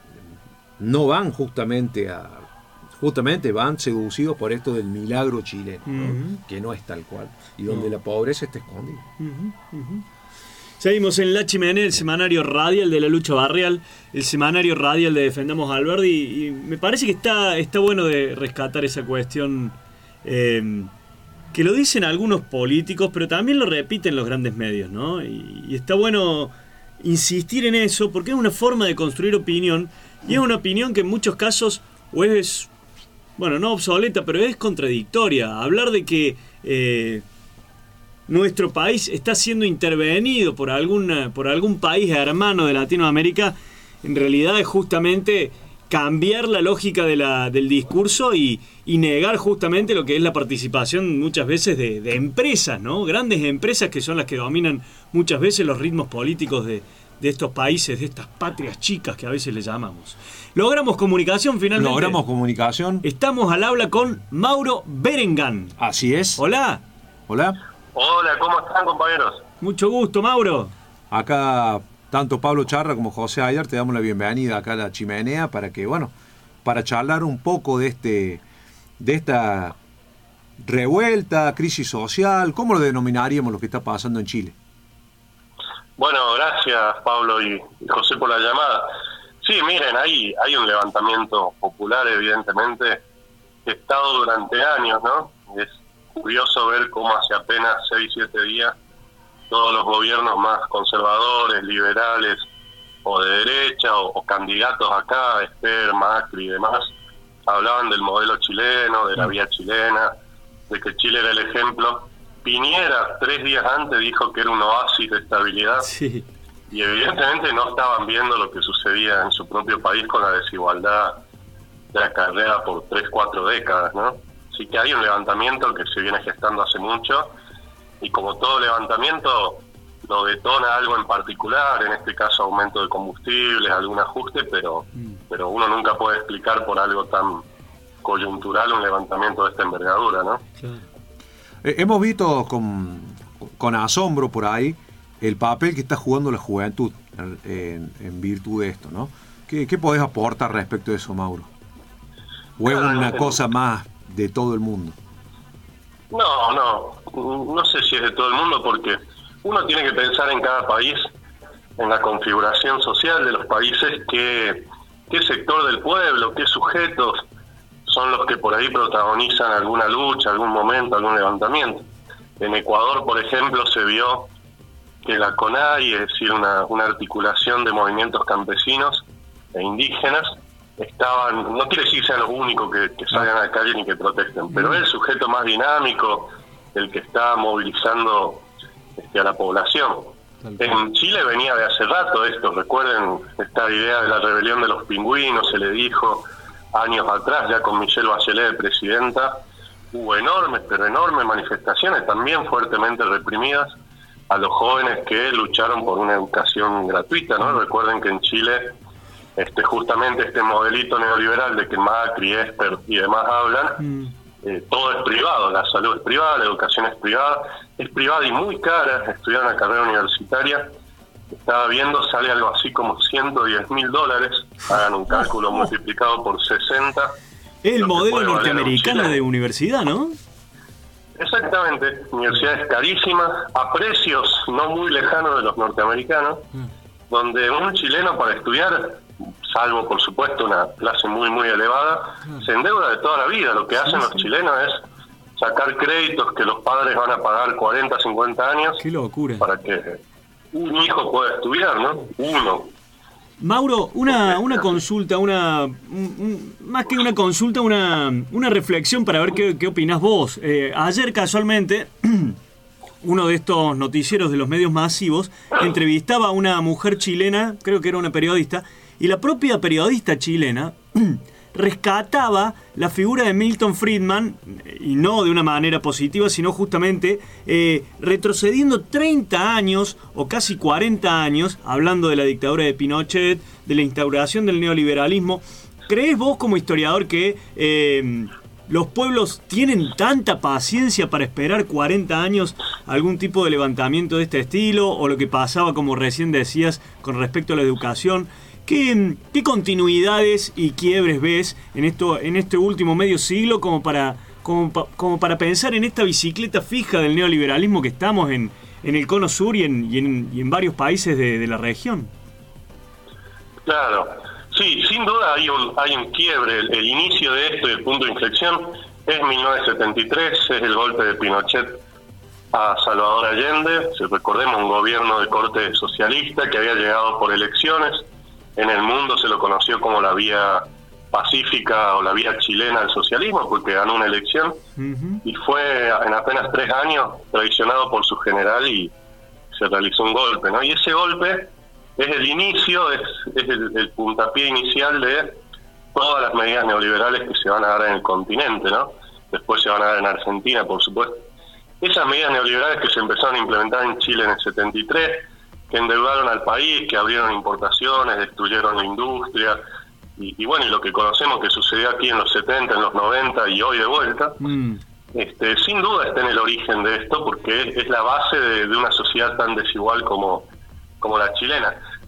no van justamente a... justamente van seducidos por esto del milagro chileno, ¿no? Uh-huh. que no es tal cual, y donde no. la pobreza está escondida. Uh-huh, uh-huh. Seguimos en La Chimenea, el semanario radial de la lucha barrial, el semanario radial de Defendamos a Alberdi, y, y me parece que está, está bueno de rescatar esa cuestión eh, que lo dicen algunos políticos, pero también lo repiten los grandes medios, ¿no? Y, y está bueno insistir en eso, porque es una forma de construir opinión, y es una opinión que en muchos casos o es... bueno, no obsoleta, pero es contradictoria. Hablar de que eh, nuestro país está siendo intervenido por, alguna, por algún país hermano de Latinoamérica, en realidad es justamente cambiar la lógica de la, del discurso y, y negar justamente lo que es la participación muchas veces de, de empresas, ¿no? Grandes empresas que son las que dominan muchas veces los ritmos políticos de, de estos países, de estas patrias chicas que a veces le llamamos. Logramos comunicación finalmente. Logramos comunicación. Estamos al habla con Mauro Berengan. Así es. Hola. Hola. Hola, ¿cómo están, compañeros? Mucho gusto, Mauro. Acá, tanto Pablo Charra como José Ayer, te damos la bienvenida acá a La Chimenea para que, bueno, para charlar un poco de este de esta revuelta, crisis social. ¿Cómo lo denominaríamos lo que está pasando en Chile? Bueno, gracias Pablo y José por la llamada. Sí, miren, hay, hay un levantamiento popular, evidentemente, que ha estado durante años, ¿no? Es curioso ver cómo hace apenas seis, siete días todos los gobiernos más conservadores, liberales o de derecha o, o candidatos acá, Esper, Macri y demás, hablaban del modelo chileno, de la vía chilena, de que Chile era el ejemplo. Piñera, tres días antes, dijo que era un oasis de estabilidad. Sí. Y evidentemente no estaban viendo lo que sucedía en su propio país con la desigualdad de la carrera por tres, cuatro décadas, ¿no? Así que hay un levantamiento que se viene gestando hace mucho, y como todo levantamiento lo detona algo en particular, en este caso aumento de combustibles, algún ajuste, pero, mm. pero uno nunca puede explicar por algo tan coyuntural un levantamiento de esta envergadura, ¿no? Claro. Eh, hemos visto con, con asombro por ahí el papel que está jugando la juventud en, en, en virtud de esto, ¿no? ¿Qué, qué podés aportar respecto de eso, Mauro? ¿O es una Claro, cosa más de todo el mundo? No, no, no sé si es de todo el mundo, porque uno tiene que pensar en cada país, en la configuración social de los países, qué, qué sector del pueblo, qué sujetos son los que por ahí protagonizan alguna lucha, algún momento, algún levantamiento. En Ecuador, por ejemplo, se vio que la CONAI, es decir, una, una articulación de movimientos campesinos e indígenas, estaban, no quiere decir que sean los únicos que, que salgan a la calle ni que protesten, pero es el sujeto más dinámico, el que está movilizando este, a la población. En Chile venía de hace rato esto, recuerden esta idea de la rebelión de los pingüinos, se le dijo años atrás, ya con Michelle Bachelet de presidenta, hubo enormes, pero enormes manifestaciones, también fuertemente reprimidas, a los jóvenes que lucharon por una educación gratuita, ¿no? Recuerden que en Chile este justamente este modelito neoliberal de que Macri, Esper y demás hablan, mm. eh, todo es privado, la salud es privada, la educación es privada, es privada y muy cara, estudiar una carrera universitaria, estaba viendo, sale algo así como ciento diez mil dólares, hagan un cálculo multiplicado por sesenta. Es el modelo norteamericano de universidad, ¿no? Exactamente, universidades carísimas, a precios no muy lejanos de los norteamericanos, mm. donde un chileno para estudiar, salvo por supuesto una clase muy muy elevada, mm. se endeuda de toda la vida. Lo que hacen sí, los sí. chilenos es sacar créditos que los padres van a pagar cuarenta, cincuenta años. ¡Qué locura! Para que un hijo pueda estudiar, ¿no? Uno. Mauro, una, una consulta, una un, más que una consulta, una, una reflexión para ver qué, qué opinás vos. Eh, ayer casualmente, uno de estos noticieros de los medios masivos entrevistaba a una mujer chilena, creo que era una periodista, y la propia periodista chilena rescataba la figura de Milton Friedman, y no de una manera positiva, sino justamente eh, retrocediendo treinta años o casi cuarenta años, hablando de la dictadura de Pinochet, de la instauración del neoliberalismo. ¿Crees vos como historiador que eh, los pueblos tienen tanta paciencia para esperar cuarenta años algún tipo de levantamiento de este estilo, o lo que pasaba, como recién decías, con respecto a la educación? ¿Qué, ¿Qué continuidades y quiebres ves en esto en este último medio siglo como para como, como para pensar en esta bicicleta fija del neoliberalismo que estamos en, en el cono sur y en, y en, y en varios países de, de la región? Claro, sí, sin duda hay un hay un quiebre. El, el inicio de esto, el punto de inflexión, es mil novecientos setenta y tres, es el golpe de Pinochet a Salvador Allende. Si recordemos, un gobierno de corte socialista que había llegado por elecciones. En el mundo se lo conoció como la vía pacífica o la vía chilena del socialismo, porque ganó una elección uh-huh. y fue en apenas tres años traicionado por su general y se realizó un golpe, ¿no? Y ese golpe es el inicio, es, es el, el puntapié inicial de todas las medidas neoliberales que se van a dar en el continente, ¿no? Después se van a dar en Argentina, por supuesto. Esas medidas neoliberales que se empezaron a implementar en Chile en el setenta y tres, que endeudaron al país, que abrieron importaciones, destruyeron la industria, y, y bueno, y lo que conocemos que sucedió aquí en los setenta, en los noventa y hoy de vuelta, mm. este, sin duda está en el origen de esto, porque es, es la base de, de una sociedad tan desigual como, como la chilena.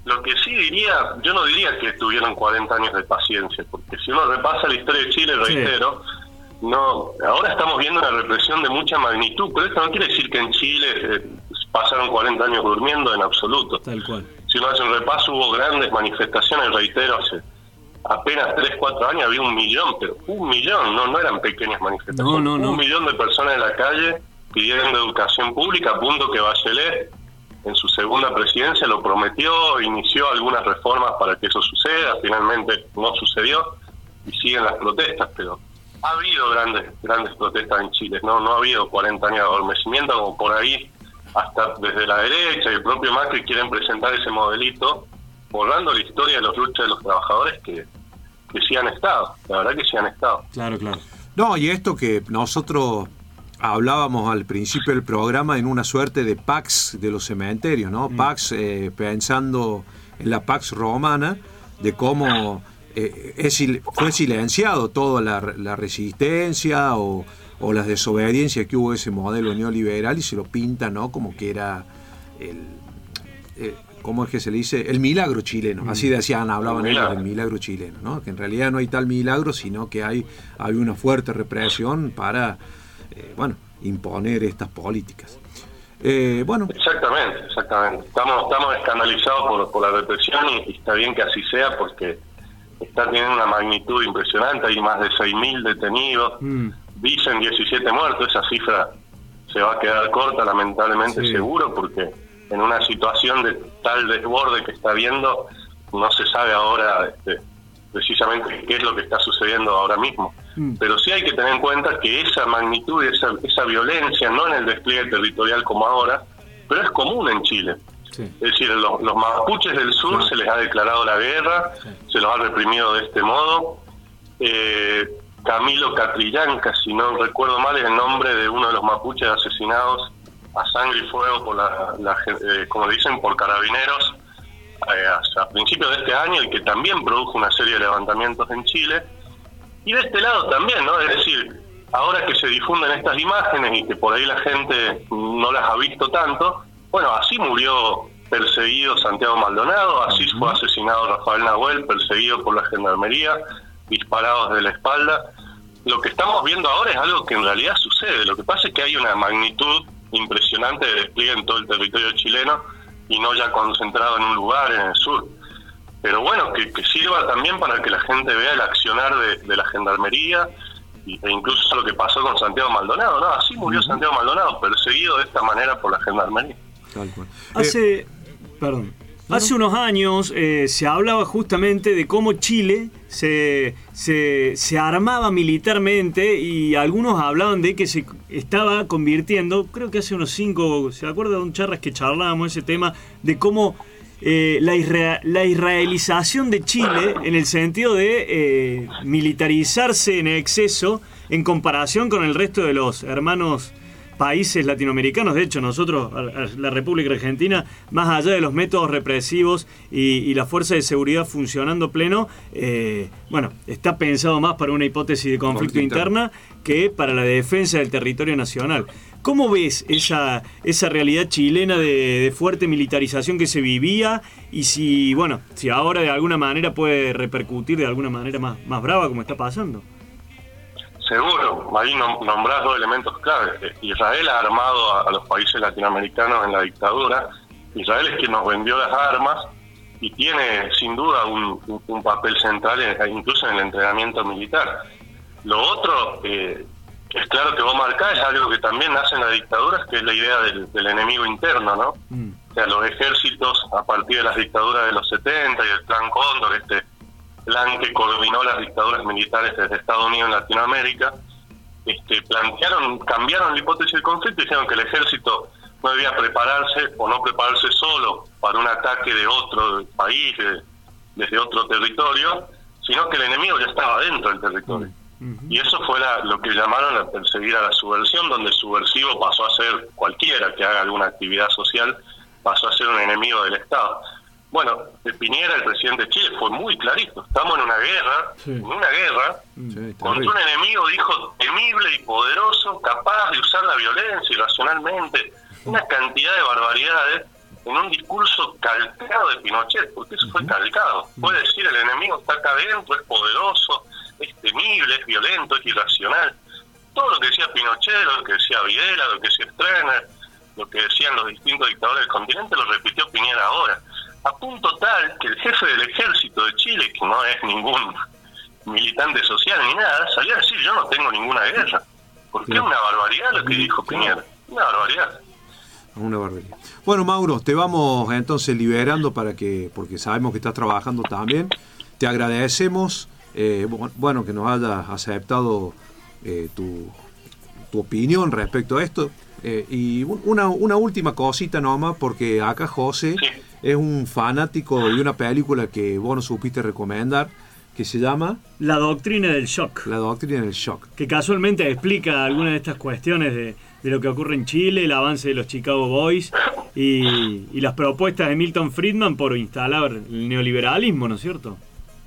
Lo que sí diría, yo no diría que tuvieron cuarenta años de paciencia, porque si uno repasa la historia de Chile, reitero, sí. no, ahora estamos viendo una represión de mucha magnitud, pero esto no quiere decir que en Chile eh, pasaron cuarenta años durmiendo en absoluto. Tal cual. Si uno hace un repaso, hubo grandes manifestaciones, reitero, hace apenas tres, cuatro años había un millón, pero un millón, no no eran pequeñas manifestaciones, no, no, no. un millón de personas en la calle pidiendo educación pública, a punto que Bachelet en su segunda presidencia lo prometió, inició algunas reformas para que eso suceda, finalmente no sucedió y siguen las protestas, pero ha habido grandes grandes protestas en Chile, no no ha habido cuarenta años de adormecimiento, como por ahí hasta desde la derecha y el propio Macri quieren presentar ese modelito, borrando la historia de los luchas de los trabajadores que, que sí han estado, la verdad que sí han estado. Claro, claro. No, y esto que nosotros hablábamos al principio del programa en una suerte de Pax de los cementerios, ¿no? Mm. Pax, eh, pensando en la Pax romana, de cómo eh, es, fue silenciado toda la, la resistencia o, o las desobediencias que hubo ese modelo neoliberal y se lo pinta, ¿no? Como que era el, el ¿cómo es que se le dice? El milagro chileno. Mm. Así decían, hablaban ellos del milagro chileno, ¿no? Que en realidad no hay tal milagro, sino que hay, hay una fuerte represión para Eh, bueno, imponer estas políticas. Eh, bueno. Exactamente, exactamente. Estamos estamos escandalizados por, por la represión y, y está bien que así sea porque está teniendo una magnitud impresionante. Hay más de seis mil detenidos, mm. dicen diecisiete muertos. Esa cifra se va a quedar corta, lamentablemente, sí. seguro, porque en una situación de tal desborde que está habiendo, no se sabe ahora este, precisamente qué es lo que está sucediendo ahora mismo. Mm. Pero sí hay que tener en cuenta que esa magnitud y esa, esa violencia, no en el despliegue territorial como ahora, pero es común en Chile. Sí. Es decir, los, los mapuches del sur sí. se les ha declarado la guerra, sí. se los ha reprimido de este modo. Eh, Camilo Catrillanca, si no recuerdo mal, es el nombre de uno de los mapuches asesinados a sangre y fuego por la, la eh, como dicen, por carabineros eh, a principios de este año, y que también produjo una serie de levantamientos en Chile. Y de este lado también, ¿no? Es decir, ahora que se difunden estas imágenes y que por ahí la gente no las ha visto tanto, bueno, así murió perseguido Santiago Maldonado, así fue asesinado Rafael Nahuel, perseguido por la gendarmería, disparados de la espalda. Lo que estamos viendo ahora es algo que en realidad sucede. Lo que pasa es que hay una magnitud impresionante de despliegue en todo el territorio chileno y no ya concentrado en un lugar, en el sur. Pero bueno, que, que sirva también para que la gente vea el accionar de, de la gendarmería y, e incluso lo que pasó con Santiago Maldonado, ¿no? Así murió uh-huh. Santiago Maldonado, perseguido de esta manera por la gendarmería. Tal cual. Hace, eh, perdón, ¿no? hace unos años eh, se hablaba justamente de cómo Chile se, se, se armaba militarmente y algunos hablaban de que se estaba convirtiendo, creo que hace unos cinco, ¿se acuerda de un charras que charlábamos ese tema de cómo Eh, la, isra- la israelización de Chile en el sentido de eh, militarizarse en exceso en comparación con el resto de los hermanos países latinoamericanos? De hecho, nosotros, la República Argentina, más allá de los métodos represivos y, y la fuerza de seguridad funcionando pleno, eh, bueno, está pensado más para una hipótesis de conflicto interna que para la defensa del territorio nacional. ¿Cómo ves esa esa realidad chilena de, de fuerte militarización que se vivía y si, bueno, si ahora de alguna manera puede repercutir de alguna manera más, más brava como está pasando? Seguro, ahí nombrás dos elementos claves. Israel ha armado a, a los países latinoamericanos en la dictadura. Israel es quien nos vendió las armas y tiene sin duda un, un, un papel central en, incluso en el entrenamiento militar. Lo otro, eh, es claro que vos marcás, es algo que también nace en la dictadura, que es la idea del, del enemigo interno, ¿no? Mm. O sea, los ejércitos, a partir de las dictaduras de los setenta y el Plan Cóndor, este plan que coordinó las dictaduras militares desde Estados Unidos en Latinoamérica, este, plantearon, cambiaron la hipótesis del conflicto y dijeron que el ejército no debía prepararse o no prepararse solo para un ataque de otro país, de, desde otro territorio, sino que el enemigo ya estaba dentro del territorio. Uh-huh. Y eso fue la, lo que llamaron a perseguir a la subversión, donde el subversivo pasó a ser cualquiera que haga alguna actividad social, pasó a ser un enemigo del Estado. Bueno, Piñera, el presidente de Chile, fue muy clarito. Estamos en una guerra, sí. en una guerra, sí, contra un enemigo, dijo, temible y poderoso, capaz de usar la violencia irracionalmente, una cantidad de barbaridades en un discurso calcado de Pinochet, porque eso fue calcado. Puede decir, el enemigo está acá adentro, es poderoso, es temible, es violento, es irracional. Todo lo que decía Pinochet, lo que decía Videla, lo que decía Stroessner, lo que decían los distintos dictadores del continente, lo repitió Piñera ahora. A punto tal que el jefe del ejército de Chile, que no es ningún militante social ni nada, salió a decir, yo no tengo ninguna guerra. Porque es una barbaridad lo que dijo Piñera. Una barbaridad. Una barbaridad. Bueno, Mauro, te vamos entonces liberando para que, porque sabemos que estás trabajando también. Te agradecemos, eh, bueno, que nos hayas aceptado eh, tu, tu opinión respecto a esto. Eh, y una, una última cosita nomás, porque acá José Sí. es un fanático de una película que vos nos supiste recomendar, que se llama La doctrina del shock, La doctrina del shock. que casualmente explica algunas de estas cuestiones de, de lo que ocurre en Chile, el avance de los Chicago Boys y, y las propuestas de Milton Friedman por instalar el neoliberalismo, ¿no es cierto?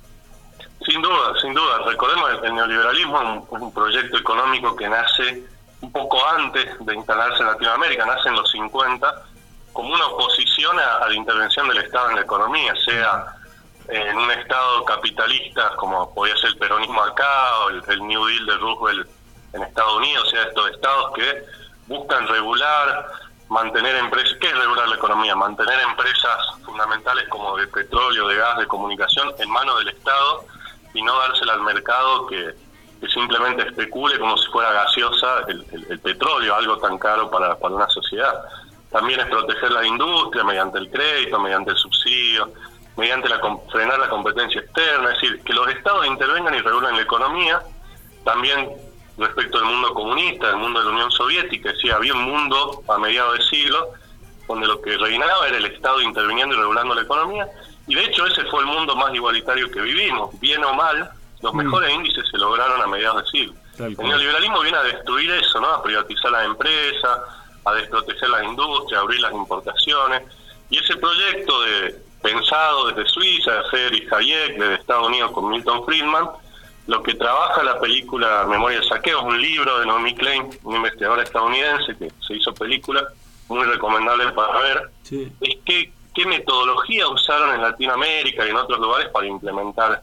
Sin duda, sin duda. Recordemos, el, el neoliberalismo es un, es un proyecto económico que nace un poco antes de instalarse en Latinoamérica, nace en los cincuenta, como una oposición a, a la intervención del Estado en la economía, sea en un Estado capitalista como podía ser el peronismo acá o el, el New Deal de Roosevelt en Estados Unidos, o sea, estos estados que buscan regular, mantener empresas. ¿Qué es regular la economía? Mantener empresas fundamentales como de petróleo, de gas, de comunicación en manos del Estado y no dársela al mercado que, que simplemente especule como si fuera gaseosa el, el, el petróleo, algo tan caro para, para una sociedad. También es proteger la industria mediante el crédito, mediante el subsidio, mediante la frenar la competencia externa, es decir, que los estados intervengan y regulen la economía. También respecto al mundo comunista, del mundo de la Unión Soviética, es decir, había un mundo a mediados de siglo donde lo que reinaba era el Estado interviniendo y regulando la economía, y de hecho ese fue el mundo más igualitario que vivimos. Bien o mal, los mejores mm. índices se lograron a mediados de siglo. El neoliberalismo viene a destruir eso, ¿no? A privatizar las empresas, a desproteger las industrias, a abrir las importaciones, y ese proyecto de pensado desde Suiza, de Friedrich Hayek, desde Estados Unidos con Milton Friedman, lo que trabaja la película Memoria del Saqueo, es un libro de Naomi Klein, una investigadora estadounidense que se hizo película, muy recomendable para ver, sí. Es que qué metodología usaron en Latinoamérica y en otros lugares para implementar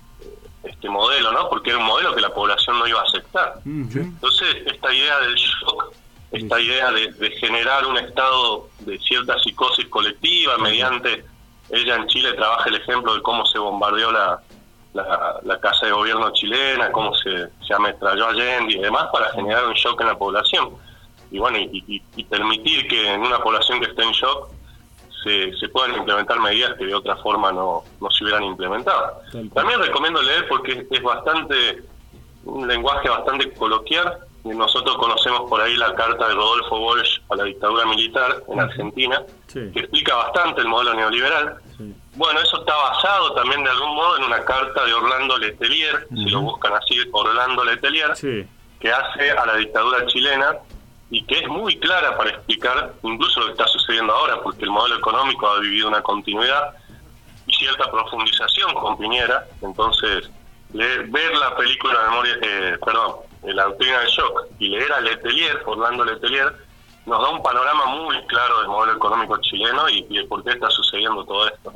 este modelo, ¿no? Porque era un modelo que la población no iba a aceptar. Uh-huh. Entonces, esta idea del shock, esta idea de, de generar un estado de cierta psicosis colectiva, uh-huh. mediante, ella en Chile trabaja el ejemplo de cómo se bombardeó la, la, la casa de gobierno chilena, cómo se, se ametralló Allende y demás para generar un shock en la población. Y bueno, y, y, y permitir que en una población que esté en shock se, se puedan implementar medidas que de otra forma no, no se hubieran implementado. También recomiendo leer porque es bastante un lenguaje bastante coloquial. Nosotros conocemos por ahí la carta de Rodolfo Walsh a la dictadura militar en Argentina, sí. que explica bastante el modelo neoliberal. Sí. Bueno, eso está basado también de algún modo en una carta de Orlando Letelier, uh-huh. si lo buscan así, Orlando Letelier, sí. que hace a la dictadura chilena y que es muy clara para explicar incluso lo que está sucediendo ahora, porque el modelo económico ha vivido una continuidad y cierta profundización con Piñera. Entonces, leer, ver la película de memoria, eh, perdón, La doctrina del shock y leer a Letelier, Orlando Letelier, nos da un panorama muy claro del modelo económico chileno y, y de por qué está sucediendo todo esto.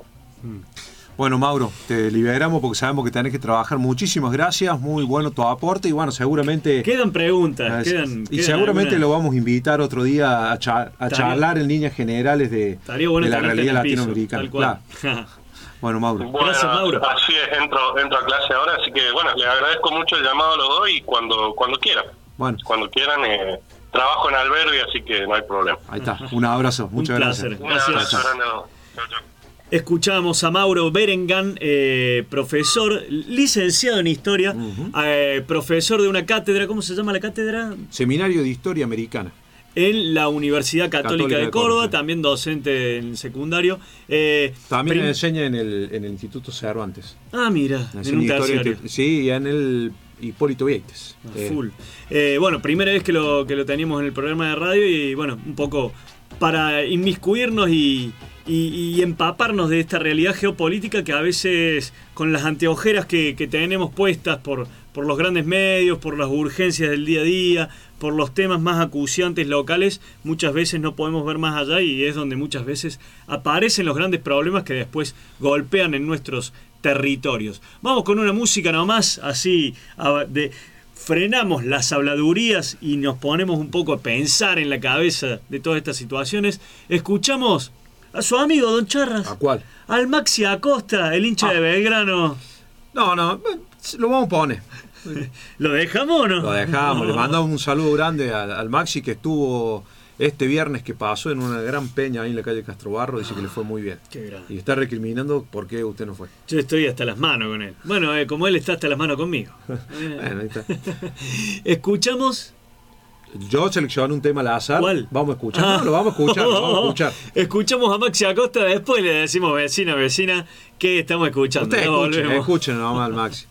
Bueno, Mauro, te liberamos porque sabemos que tenés que trabajar. Muchísimas gracias, muy bueno tu aporte y bueno, seguramente... Quedan preguntas, eh, quedan... Y quedan seguramente alguna... lo vamos a invitar otro día a, char, a charlar en líneas generales de, bueno de la realidad latinoamericana. Piso, claro. Bueno, Mauro. Bueno, gracias, Mauro. Así es, entro, entro a clase ahora, así que bueno, les agradezco mucho el llamado a los dos y cuando, cuando quieran. Bueno. Cuando quieran, eh, trabajo en Alberdi, así que no hay problema. Ahí está, un abrazo, muchas un gracias. Un abrazo gracias. grande. Chau, chau. Escuchamos a Mauro Berengan, eh, profesor, licenciado en Historia, uh-huh. eh, profesor de una cátedra, ¿cómo se llama la cátedra? Seminario de Historia Americana. En la Universidad Católica, Católica de, de Córdoba, Córdoba, también docente en el secundario. Eh, también prim- enseña en el, en el Instituto Cervantes. Ah, mira, en un terciario. Sí, y en el Hipólito Vieites. Ah, eh. Full. Eh, bueno, primera vez que lo, que lo teníamos en el programa de radio y bueno, un poco para inmiscuirnos y... y, y empaparnos de esta realidad geopolítica que a veces con las anteojeras que, que tenemos puestas por, por los grandes medios, por las urgencias del día a día, por los temas más acuciantes locales, muchas veces no podemos ver más allá y es donde muchas veces aparecen los grandes problemas que después golpean en nuestros territorios. Vamos con una música nomás, así a, de, frenamos las habladurías y nos ponemos un poco a pensar en la cabeza de todas estas situaciones. Escuchamos a su amigo Don Charras. ¿A cuál? Al Maxi Acosta, el hincha ah. de Belgrano. No, no, lo vamos a poner. ¿Lo dejamos o no? Lo dejamos, no. Le mandamos un saludo grande al, al Maxi, que estuvo este viernes que pasó en una gran peña ahí en la calle Castrobarro. Dice que le fue muy bien. Qué grande. Y está recriminando por qué usted no fue. Yo estoy hasta las manos con él. Bueno, eh, como él está hasta las manos conmigo. Bueno, ahí está. Escuchamos. Yo seleccioné un tema al azar. ¿Cuál? Vamos a escuchar. Ah. No, lo vamos a escuchar, lo vamos a escuchar. Escuchamos a Maxi Acosta, después le decimos vecina, vecina, ¿qué estamos escuchando? Ustedes no, escuchen, escuchen nomás al Maxi.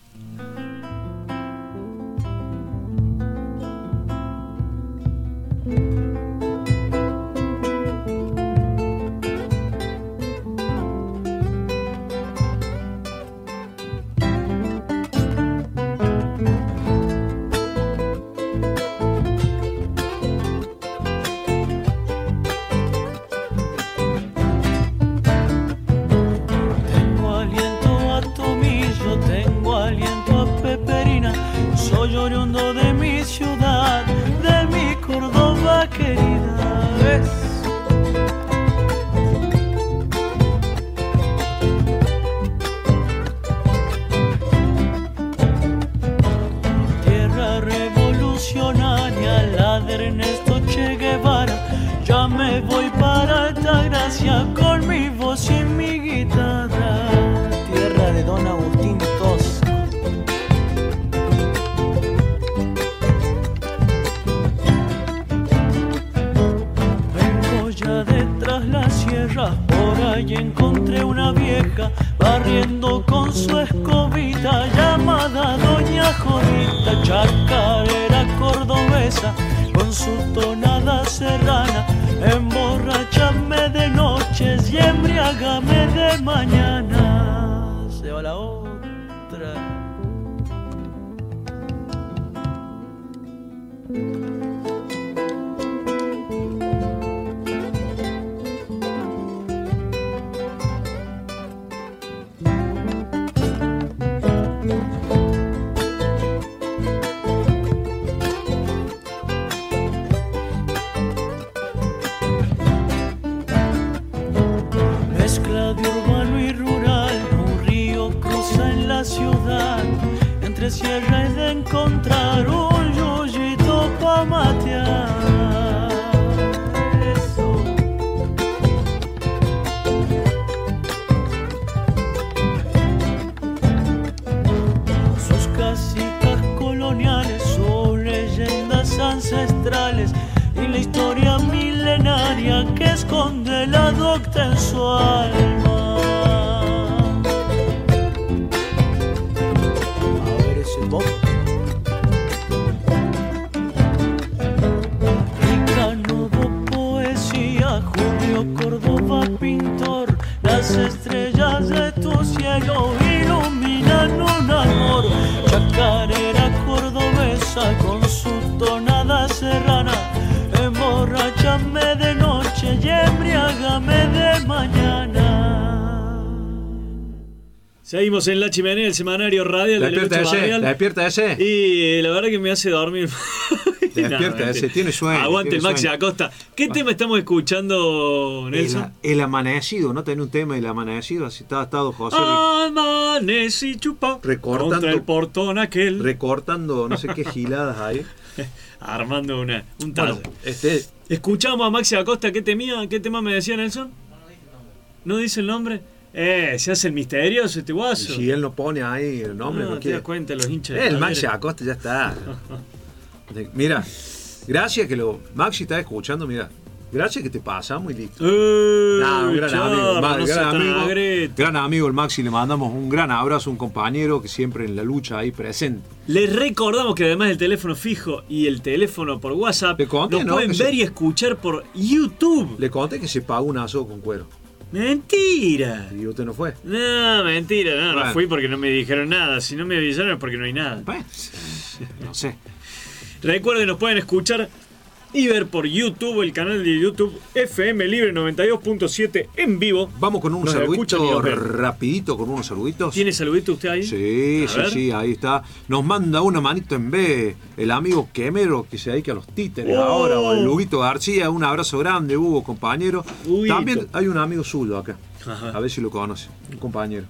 Seguimos en La Chimenea, el semanario radial de Despierta ese, la despierta ese. Y la verdad que me hace dormir. Despierta no, ese, tiene sueño. Aguante tiene el Maxi sueño. Acosta. ¿Qué tema estamos escuchando, Nelson? El, el amanecido, ¿no? Tenés un tema, el amanecido, así está estado José. Amanecí chupá. Recortando. Contra el portón aquel. Recortando, no sé qué giladas ahí. Armando una, un taller. Bueno, este... Escuchamos a Maxi Acosta, ¿qué temía? ¿Qué tema me decía Nelson? ¿No dice el nombre? Eh, se hace el misterioso este guaso. Si él no pone ahí el nombre, no, no te quiere. das cuenta, los hinchas. El Maxi Acosta ya está. Mira, gracias que lo. Maxi está escuchando, mira. Gracias que te pasamos y listo. Eh, nah, un gran charro, amigo, no gran, amigo agrete. gran amigo el Maxi, le mandamos un gran abrazo, un compañero que siempre en la lucha ahí presente. Les recordamos que además del teléfono fijo y el teléfono por WhatsApp, conté, lo ¿no? pueden que ver se... y escuchar por YouTube. Le conté que se pagó un asado con cuero. Mentira. ¿Y usted no fue? No, mentira, no, Bueno. no fui porque no me dijeron nada. Si no me avisaron es porque no hay nada. Bueno, no sé. Recuerden, nos pueden escuchar y ver por YouTube, el canal de YouTube F M Libre noventa y dos punto siete en vivo. Vamos con un Nos escuchan y saludito nos ven. rapidito, con unos saluditos. ¿Tiene saludito usted ahí? Sí, A sí, ver. sí, ahí está. Nos manda una manito en B, el amigo Quemero, que se dedica a los títeres Oh. ahora, o el Huguito García. Un abrazo grande, Hugo, compañero. Huguito. También hay un amigo suyo acá. Ajá. A ver si lo conoce, un compañero.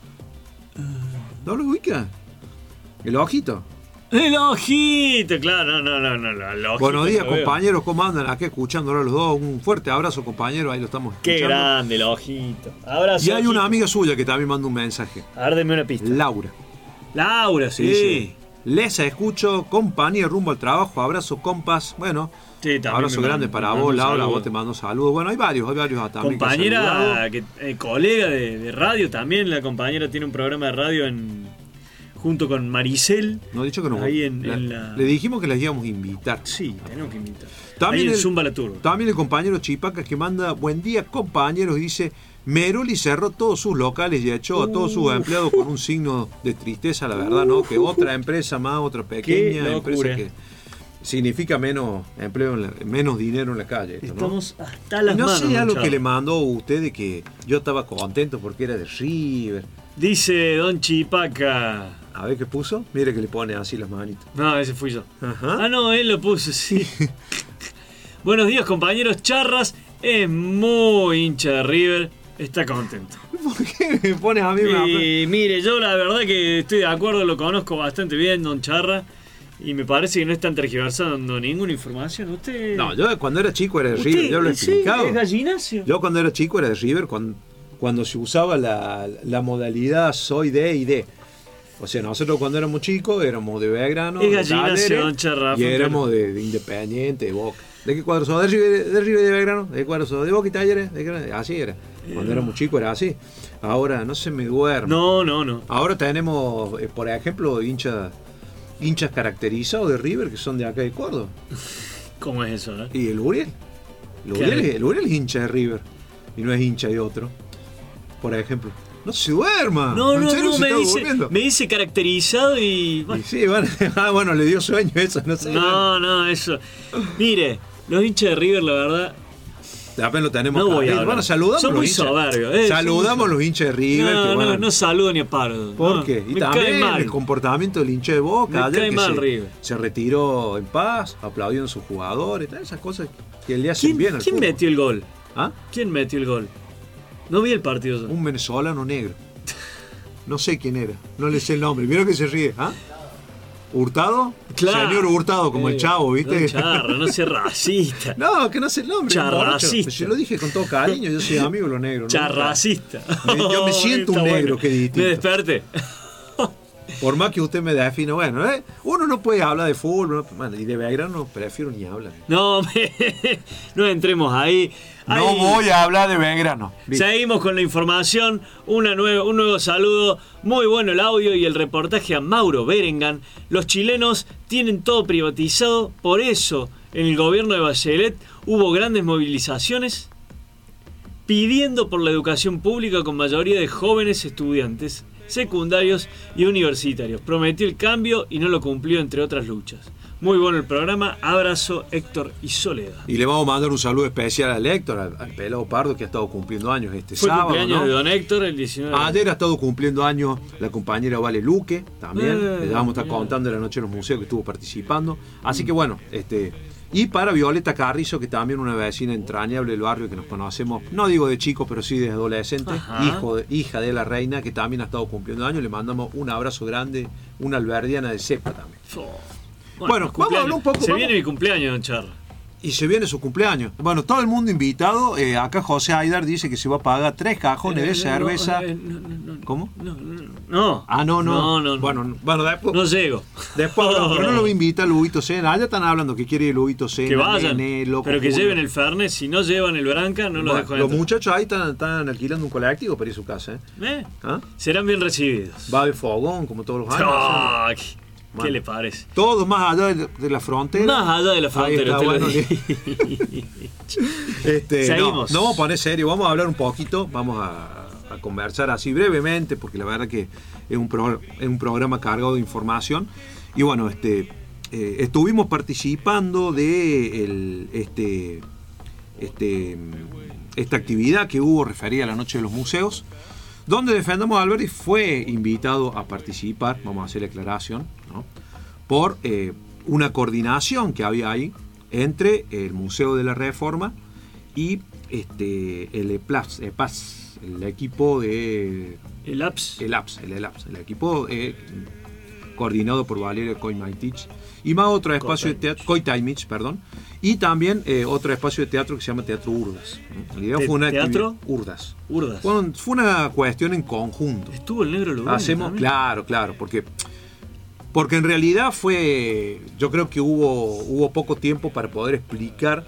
¿No lo ubica? El ojito. El ojito, claro, no, no, no, no. el ojito Buenos días, lo veo. compañeros, ¿cómo andan? Acá escuchándolo a los dos. Un fuerte abrazo, compañero, ahí lo estamos Qué escuchando. grande el ojito. Abrazo. Y hay una ojito. amiga suya que también manda un mensaje. A ver, deme una pista. Laura. Laura, sí. Dice, les escucho, compañía, rumbo al trabajo, abrazo, compas. Bueno, Sí, también abrazo me grande manda- para me vos, manda un Laura, saludo. vos te mando saludos. Bueno, hay varios, hay varios también que han Compañera, saludado. que, eh, colega de, de radio también. La compañera tiene un programa de radio en junto con Maricel. No he dicho que no. Ahí en, le, en la... le dijimos que las íbamos a invitar. Sí, tenemos que invitar. También Ahí en el- Zumba la Turbo. También el compañero Chipacas que manda buen día, compañeros, y dice: Meroli cerró todos sus locales y echó a todos sus Uh. empleados con un signo de tristeza, la verdad, ¿no? Que otra empresa más, otra pequeña Qué empresa locura. que significa menos empleo, en la- menos dinero en la calle. Esto, ¿no? Estamos hasta las Y no manos. sé a lo muchachos. que le mandó a usted de que yo estaba contento porque era de River. Dice Don Chipaca. A ver qué puso. Mire que le pone así las manitas. No, ese fui yo. Ajá. Ah, no, él lo puso, sí. Buenos días, compañeros. Charras es muy hincha de River. Está contento. ¿Por qué me pone a mí? me- Y mire, yo la verdad que estoy de acuerdo, lo conozco bastante bien, Don Charra. Y me parece que no están tergiversando ninguna información. Usted. No, yo cuando era chico era de usted, River, yo lo he sí, explicado. es gallinacio. Yo cuando era chico era de River, cuando, cuando se usaba la, la modalidad soy de y de. O sea, nosotros cuando éramos chicos éramos de Belgrano, Es de gallinacio, Talleres, don Charra, y Fontana. éramos de, de Independiente, de Boca. ¿De qué cuadro sos? ¿De River, de River y de Belgrano? ¿De qué cuadro sos? ¿De Boca y Talleres? ¿De qué? Así era. Cuando éramos chicos era así. Ahora no se me duerme. No, no, no. Ahora tenemos, eh, por ejemplo, hinchas hinchas caracterizados de River que son de acá de Córdoba. ¿Cómo es eso? eh? Y el Uriel. El ¿Qué? Uriel, es- el Uriel es hincha de River. Y no es hincha de otro. Por ejemplo. No se duerma. No, ¿En no, serio no, se me está dice, durmiendo? me dice caracterizado y. Y bueno, sí, bueno, ah, bueno, le dio sueño eso, no sé. no, no, eso. Mire, los hinchas de River, la verdad. Apenas lo tenemos No acá. voy a Eh, hablar. Bueno, saludamos Son los muy hinchas. soberbios, eh, Saludamos son- los hinchas de River. No, que, bueno, no, no saludo ni a paro. ¿Por no, qué? Y me también cae mal. el comportamiento del hincha de Boca. Me ayer cae que mal se, River. se retiró en paz, aplaudió a sus jugadores, todas esas cosas que le hacen ¿Quién, bien al quién fútbol. metió el gol? ¿Ah? ¿Quién metió el gol? No vi el partido yo. Un venezolano negro. No sé quién era, no le sé el nombre. ¿Vieron que se ríe? ¿Ah? ¿Hurtado? Claro. Señor Hurtado, como el Eh, Chavo, ¿viste? No, charro, no seas racista. No, que no sé el nombre. Charracista. Yo lo dije con todo cariño, yo soy amigo de los negros. ¿no? Charracista. Me- yo me siento un Está negro, bueno. qué distinto. Me desperté. Por más que usted me defina, bueno, ¿eh? Uno no puede hablar de fútbol, ¿no? Bueno, y de Belgrano prefiero ni hablar. No, me- no entremos ahí. No Ahí- voy a hablar de Belgrano. Seguimos con la información, una nueva, un nuevo saludo, muy bueno el audio y el reportaje a Mauro Berengan. Los chilenos tienen todo privatizado, por eso en el gobierno de Bachelet hubo grandes movilizaciones pidiendo por la educación pública con mayoría de jóvenes estudiantes, secundarios y universitarios. Prometió el cambio y no lo cumplió, entre otras luchas. Muy bueno el programa, abrazo Héctor y Soledad. Y le vamos a mandar un saludo especial al Héctor, al, al pelado Pardo, que ha estado cumpliendo años este Fue sábado, cumpleaños ¿no? de Don Héctor el diecinueve. Ayer ha estado cumpliendo años la compañera Vale Luque, también. Eh, Le vamos a estar mira. contando de la noche en los museos que estuvo participando. Así que bueno, este. Y para Violeta Carrizo, que también una vecina entrañable del barrio que nos conocemos, no digo de chico, pero sí de adolescente, Ajá. hijo de, hija de la reina, que también ha estado cumpliendo años. Le mandamos un abrazo grande, una alberdiana de cepa también. Oh. Bueno, vamos a hablar un poco, Se vamos. viene mi cumpleaños, don Charro. Y se viene su cumpleaños. Bueno, todo el mundo invitado. Eh, acá José Aidar dice que se va a pagar tres cajones de Eh, cerveza. No, eh, no, no, no, ¿Cómo? no, no, no. Ah, no, no. No, no, no. Bueno, no. bueno después. No llego. Después hablamos, pero no lo va a invitar Lubito Sena. Allá están hablando que quiere ir Lubito Sena. Que vayan. Nene, Loco pero que Julio. lleven el Fernet. Si no llevan el Branca, no los Bueno, dejo los entrar. muchachos ahí están, están alquilando un colectivo para ir a su casa. ¿eh? ¿Eh? ¿Ah? Serán bien recibidos. Va a haber fogón, como todos los años. Ah, ¿Qué le parece? Todo más allá de, de la frontera. Más allá de la frontera, te bueno, lo digo. este, Seguimos. No, no vamos a poner serio, vamos a hablar un poquito, vamos a, a conversar así brevemente, porque la verdad que es un, pro, es un programa cargado de información. Y bueno, este, eh, estuvimos participando de el, este, este, esta actividad que hubo referida a la Noche de los Museos, donde Defendamos a Alberdi fue invitado a participar, vamos a hacer la aclaración, ¿no? por eh, una coordinación que había ahí entre el Museo de la Reforma y este, el E P L A S, E P A S, el equipo de... El A P S. El A P S, el, el A P S, el equipo eh, coordinado por Valeria Koimaitich, y más otro espacio de teatro, Koitaimich, perdón, y también eh, otro espacio de teatro que se llama Teatro Urdas. La idea ¿Te- fue una teatro? actividad- Urdas. Urdas. Bueno, fue una cuestión en conjunto. Estuvo el Negro Lugones Hacemos, también. claro, claro, porque porque en realidad fue, yo creo que hubo hubo poco tiempo para poder explicar.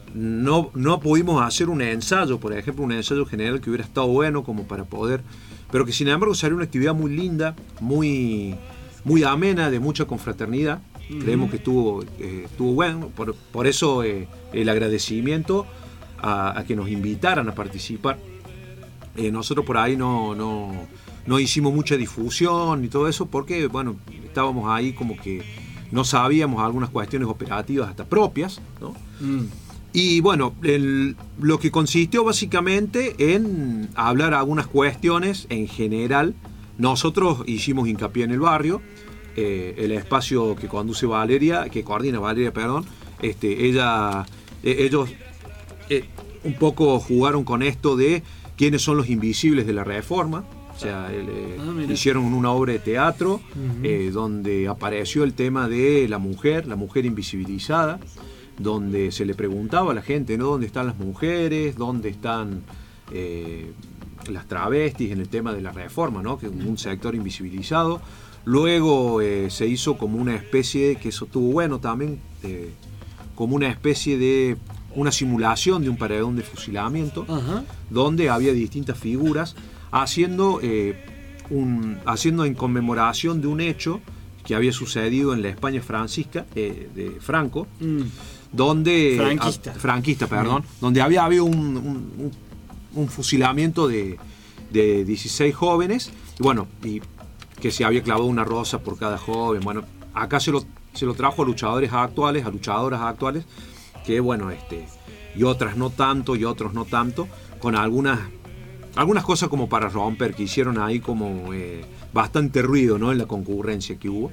No no pudimos hacer un ensayo, por ejemplo, un ensayo general que hubiera estado bueno como para poder, pero que sin embargo salió una actividad muy linda, muy muy amena, de mucha confraternidad. Uh-huh. Creemos que estuvo eh, estuvo bueno, por, por eso eh, el agradecimiento a, a que nos invitaran a participar. Eh, nosotros por ahí no, no, no hicimos mucha difusión y todo eso porque, bueno, estábamos ahí como que no sabíamos algunas cuestiones operativas hasta propias, ¿no? Mm. Y bueno, el, lo que consistió básicamente en hablar algunas cuestiones en general. Nosotros hicimos hincapié en el barrio, eh, el espacio que conduce Valeria, que coordina Valeria, perdón, este, ella, eh, ellos eh, un poco jugaron con esto de quiénes son los invisibles de la Reforma. O sea, el, eh, ah, hicieron una obra de teatro uh-huh. eh, donde apareció el tema de la mujer, la mujer invisibilizada, donde se le preguntaba a la gente, ¿no? ¿Dónde están las mujeres? ¿Dónde están eh, las travestis en el tema de la Reforma, ¿no? Que es un sector invisibilizado. Luego eh, se hizo como una especie, que eso estuvo bueno también, eh, como una especie de una simulación de un paredón de fusilamiento, uh-huh. donde había distintas figuras haciendo, eh, un, haciendo en conmemoración de un hecho que había sucedido en la España francisca, eh, de Franco, mm. donde... Franquista. A, franquista, perdón. Mm. Donde había habido un, un, un fusilamiento de, de dieciséis jóvenes, y bueno, y que se había clavado una rosa por cada joven. Bueno, acá se lo, se lo trajo a luchadores actuales, a luchadoras actuales, que bueno, este, y otras no tanto, y otros no tanto, con algunas, algunas cosas como para romper, que hicieron ahí como eh, bastante ruido, ¿no? En la concurrencia que hubo.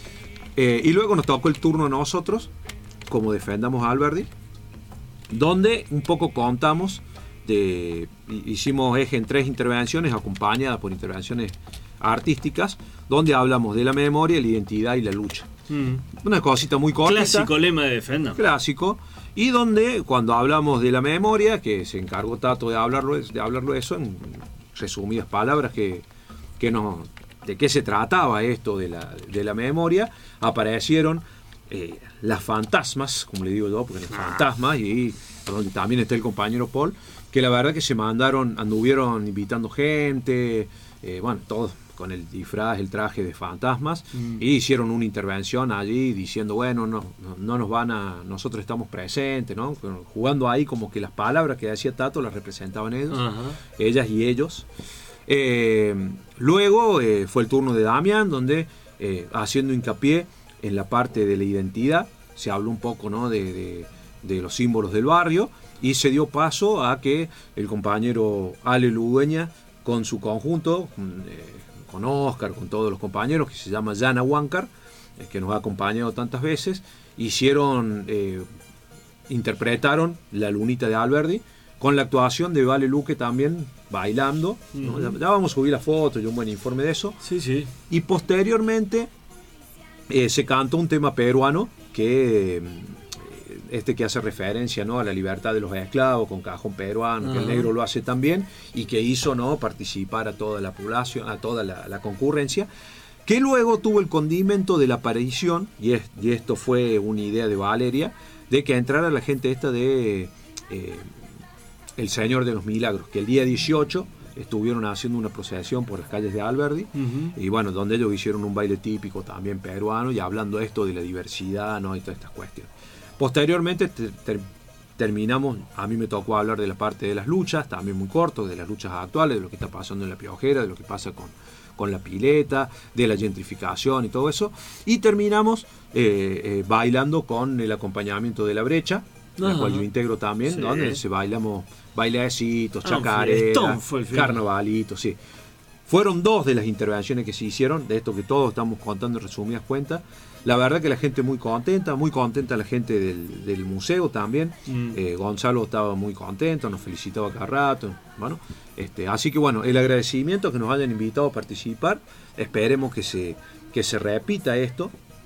Eh, y luego nos tocó el turno a nosotros, como Defendamos a Alberdi, donde un poco contamos, de, hicimos eje en tres intervenciones, acompañadas por intervenciones artísticas, donde hablamos de la memoria, la identidad y la lucha. Mm. Una cosita muy corta. Clásico lema de Defendamos. Clásico. Y donde, cuando hablamos de la memoria, que se encargó Tato de hablarlo, de hablarlo eso en resumidas palabras, que, que no, de qué se trataba esto de la, de la memoria, aparecieron eh, las fantasmas, como le digo yo, porque las ah. fantasmas, y donde también está el compañero Paul, que la verdad que se mandaron, anduvieron invitando gente, eh, bueno, todos con el disfraz, el traje de fantasmas, mm. y hicieron una intervención allí diciendo, bueno, no, no, no nos van a, nosotros estamos presentes, ¿no? Jugando ahí como que las palabras que decía Tato las representaban ellos, uh-huh. ellas y ellos. Eh, luego eh, fue el turno de Damián, donde eh, haciendo hincapié en la parte de la identidad, se habló un poco, ¿no? de, de, de los símbolos del barrio, y se dio paso a que el compañero Ale Ludueña, con su conjunto, eh, con Oscar, con todos los compañeros, que se llama Yana Huáncar, eh, que nos ha acompañado tantas veces, hicieron, eh, interpretaron La Lunita de Alberdi, con la actuación de Vale Luque también bailando, ¿no? Uh-huh. ya, ya vamos a subir la foto y un buen informe de eso. Sí, sí. Y posteriormente eh, se cantó un tema peruano, que eh, este que hace referencia, ¿no? a la libertad de los esclavos, con cajón peruano, uh-huh. que el negro lo hace también, y que hizo, ¿no? participar a toda la población, a toda la, la concurrencia, que luego tuvo el condimento de la aparición, y, es, y esto fue una idea de Valeria, de que entrara la gente esta de eh, El Señor de los Milagros, que el día dieciocho estuvieron haciendo una procesión por las calles de Alberdi, uh-huh. y bueno, donde ellos hicieron un baile típico también peruano y hablando esto de la diversidad, ¿no? Y todas estas cuestiones. Posteriormente te, te, terminamos, a mí me tocó hablar de la parte de las luchas, también muy corto, de las luchas actuales, de lo que está pasando en La Piojera, de lo que pasa con, con la pileta, de la gentrificación y todo eso, y terminamos eh, eh, bailando con el acompañamiento de La Brecha, la cual yo integro también, sí. donde se bailamos bailecitos, chacareras, carnavalitos, sí. Fueron dos de las intervenciones que se hicieron, de esto que todos estamos contando en resumidas cuentas. La verdad que la gente muy contenta, muy contenta la gente del, del museo también. Mm. Eh, Gonzalo estaba muy contento, nos felicitaba cada rato. Bueno, este, así que bueno, el agradecimiento que nos hayan invitado a participar. Esperemos que se, que se repita esto,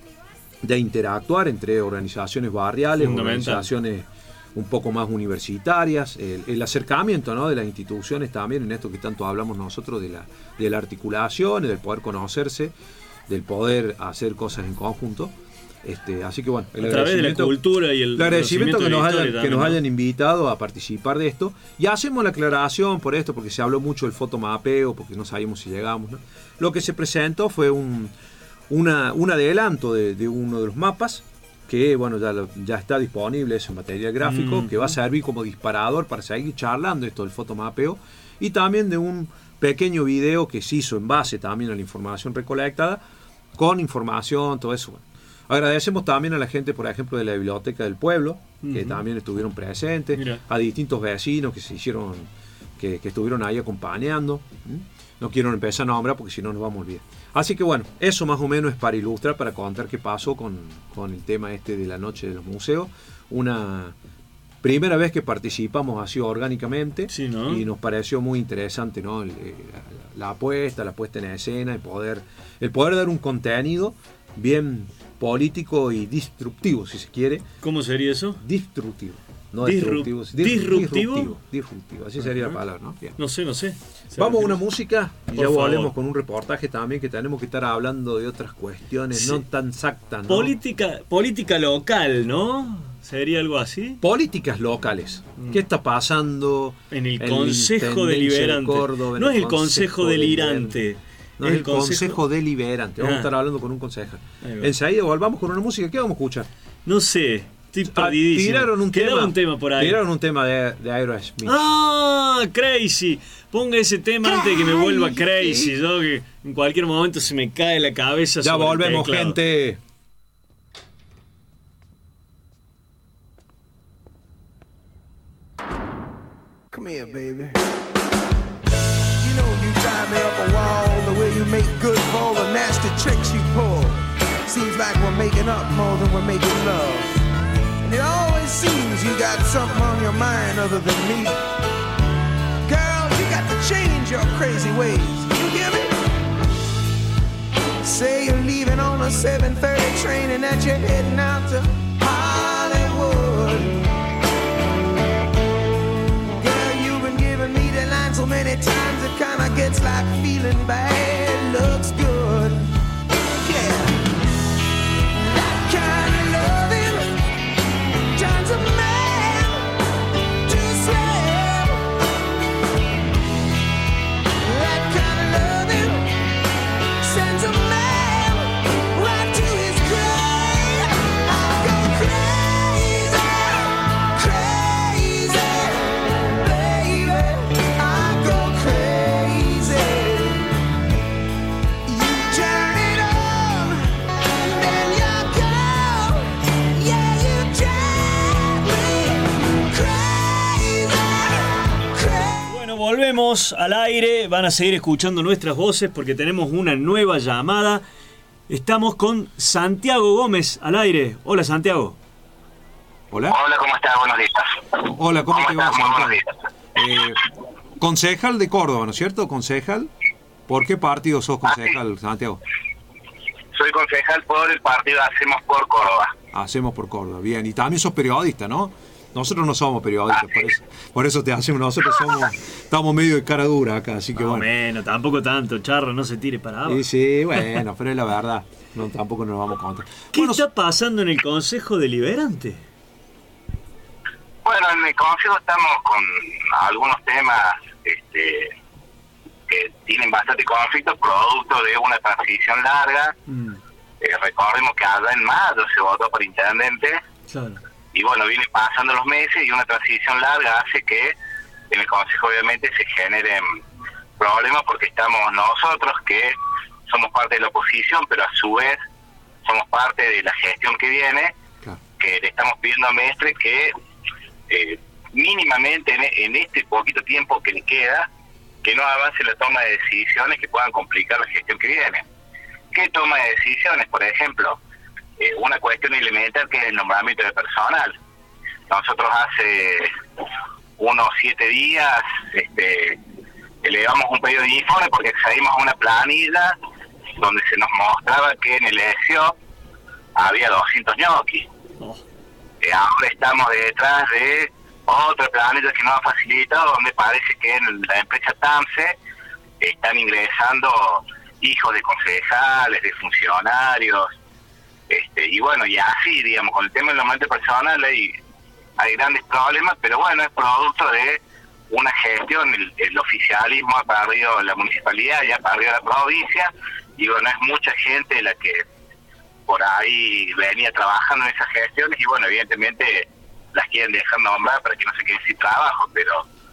de interactuar entre organizaciones barriales, organizaciones un poco más universitarias, el, el acercamiento, ¿no? de las instituciones también, en esto que tanto hablamos nosotros de la, de la articulación, del poder conocerse, del poder hacer cosas en conjunto. Este, así que bueno, el a través de la cultura y el, el agradecimiento que, nos hayan, también, que nos ¿no? hayan invitado a participar de esto. Y hacemos la aclaración por esto, porque se habló mucho del fotomapeo, porque no sabíamos si llegamos, ¿no? Lo que se presentó fue un, una, un adelanto de, de uno de los mapas, que bueno, ya, lo, ya está disponible ese material gráfico, mm. que va a servir como disparador para seguir charlando esto del fotomapeo, y también de un pequeño video que se hizo en base también a la información recolectada, con información, todo eso. Bueno, agradecemos también a la gente, por ejemplo, de la Biblioteca del Pueblo, uh-huh. que también estuvieron presentes, Mira. a distintos vecinos que se hicieron, que, que estuvieron ahí acompañando. No quiero empezar a nombrar porque si no nos vamos a olvidar. Así que bueno, eso más o menos es para ilustrar, para contar qué pasó con, con el tema este de la noche de los museos. Una primera vez que participamos así orgánicamente, sí, ¿no? y nos pareció muy interesante, ¿no? El, el, la, la apuesta, la puesta en escena, el poder, el poder dar un contenido bien político y disruptivo, si se quiere. ¿Cómo sería eso? Disruptivo. No disruptivo. Disruptivo. Disruptivo. Disruptivo. Así sería uh-huh. la palabra, ¿no? Bien. No sé, no sé. Vamos a una música y Por ya favor. volvemos con un reportaje también, que tenemos que estar hablando de otras cuestiones, sí. no tan exactas, ¿no? Política, política local, ¿no? ¿Sería algo así? Políticas locales. Mm. ¿Qué está pasando en el Consejo Deliberante? De Córdoba, no es el Consejo Delirante. No, es el Consejo, consejo Deliberante. Vamos ah. a estar hablando con un concejal. Enseguida volvamos con una música. ¿Qué vamos a escuchar? No sé. Estoy perdidísimo. Tiraron un tema, un tema por ahí. Tiraron un tema de, de Aerosmith. ¡Ah! Crazy. Ponga ese tema crazy. Antes de que me vuelva crazy. Yo que en cualquier momento se me cae la cabeza. Ya sobre volvemos, el gente. Come here, baby. You know you drive me up a wall, the way you make good for all the nasty tricks you pull. Seems like we're making up more than we're making love. And it always seems you got something on your mind other than me. Girl, you got to change your crazy ways. You hear me? Say you're leaving on a seven thirty train and that you're heading out to Hollywood. Girl, you've been giving me the line so many times it kinda gets like feeling bad looks good. Yeah. That kind of loving turns a man to slave. That kind of loving sends a man right to his grave. I go crazy, crazy, baby. I go crazy. You turn it on, and then you go. Yeah, you drive me crazy, crazy. Bueno, volvemos al aire. Van a seguir escuchando nuestras voces porque tenemos una nueva llamada. Estamos con Santiago Gómez al aire. Hola, Santiago. Hola. Hola, ¿cómo estás? Buenos días. Hola, ¿cómo, ¿Cómo te va, estás? Muy buenos Santiago? Eh, concejal de Córdoba, ¿no es cierto? Concejal. ¿Por qué partido sos concejal, Ah, sí. Santiago? Soy concejal por el partido Hacemos por Córdoba. Hacemos por Córdoba, bien. Y también sos periodista, ¿no? Nosotros no somos periodistas, Ah, por, eso, por eso te hacemos. Nosotros somos, estamos medio de cara dura acá, así que No, bueno. menos, tampoco tanto, charro, no se tire para abajo. Sí, sí, bueno, pero es la verdad. No, tampoco nos vamos a contar. ¿Qué Bueno, está pasando en el Consejo Deliberante? Bueno, en el Consejo estamos con algunos temas este, tienen bastante conflicto producto de una transición larga. Mm. Eh, recordemos que allá en mayo se votó por intendente. Claro. Y bueno, viene pasando los meses y una transición larga hace que en el Consejo obviamente se generen problemas porque estamos nosotros que somos parte de la oposición, pero a su vez somos parte de la gestión que viene, claro. que le estamos pidiendo a Mestre que eh, mínimamente en, en este poquito tiempo que le queda, que no avance la toma de decisiones que puedan complicar la gestión que viene. ¿Qué toma de decisiones? Por ejemplo, eh, una cuestión elemental que es el nombramiento de personal. Nosotros hace unos siete días este, elevamos un pedido de informe porque accedimos a una planilla donde se nos mostraba que en el E S I O había doscientos ñoquis. Oh. Eh, ahora estamos detrás de otra planilla que nos ha facilitado, donde parece que en la empresa TAMSE están ingresando hijos de concejales, de funcionarios, este y bueno, y así, digamos, con el tema del nombramiento personal hay, hay grandes problemas, pero bueno, es producto de una gestión, el, el oficialismo ha perdido la municipalidad y ha perdido la provincia, y bueno, es mucha gente la que por ahí venía trabajando en esas gestiones, y bueno, evidentemente las quieren dejar nombrar para que no se queden sin trabajo, pero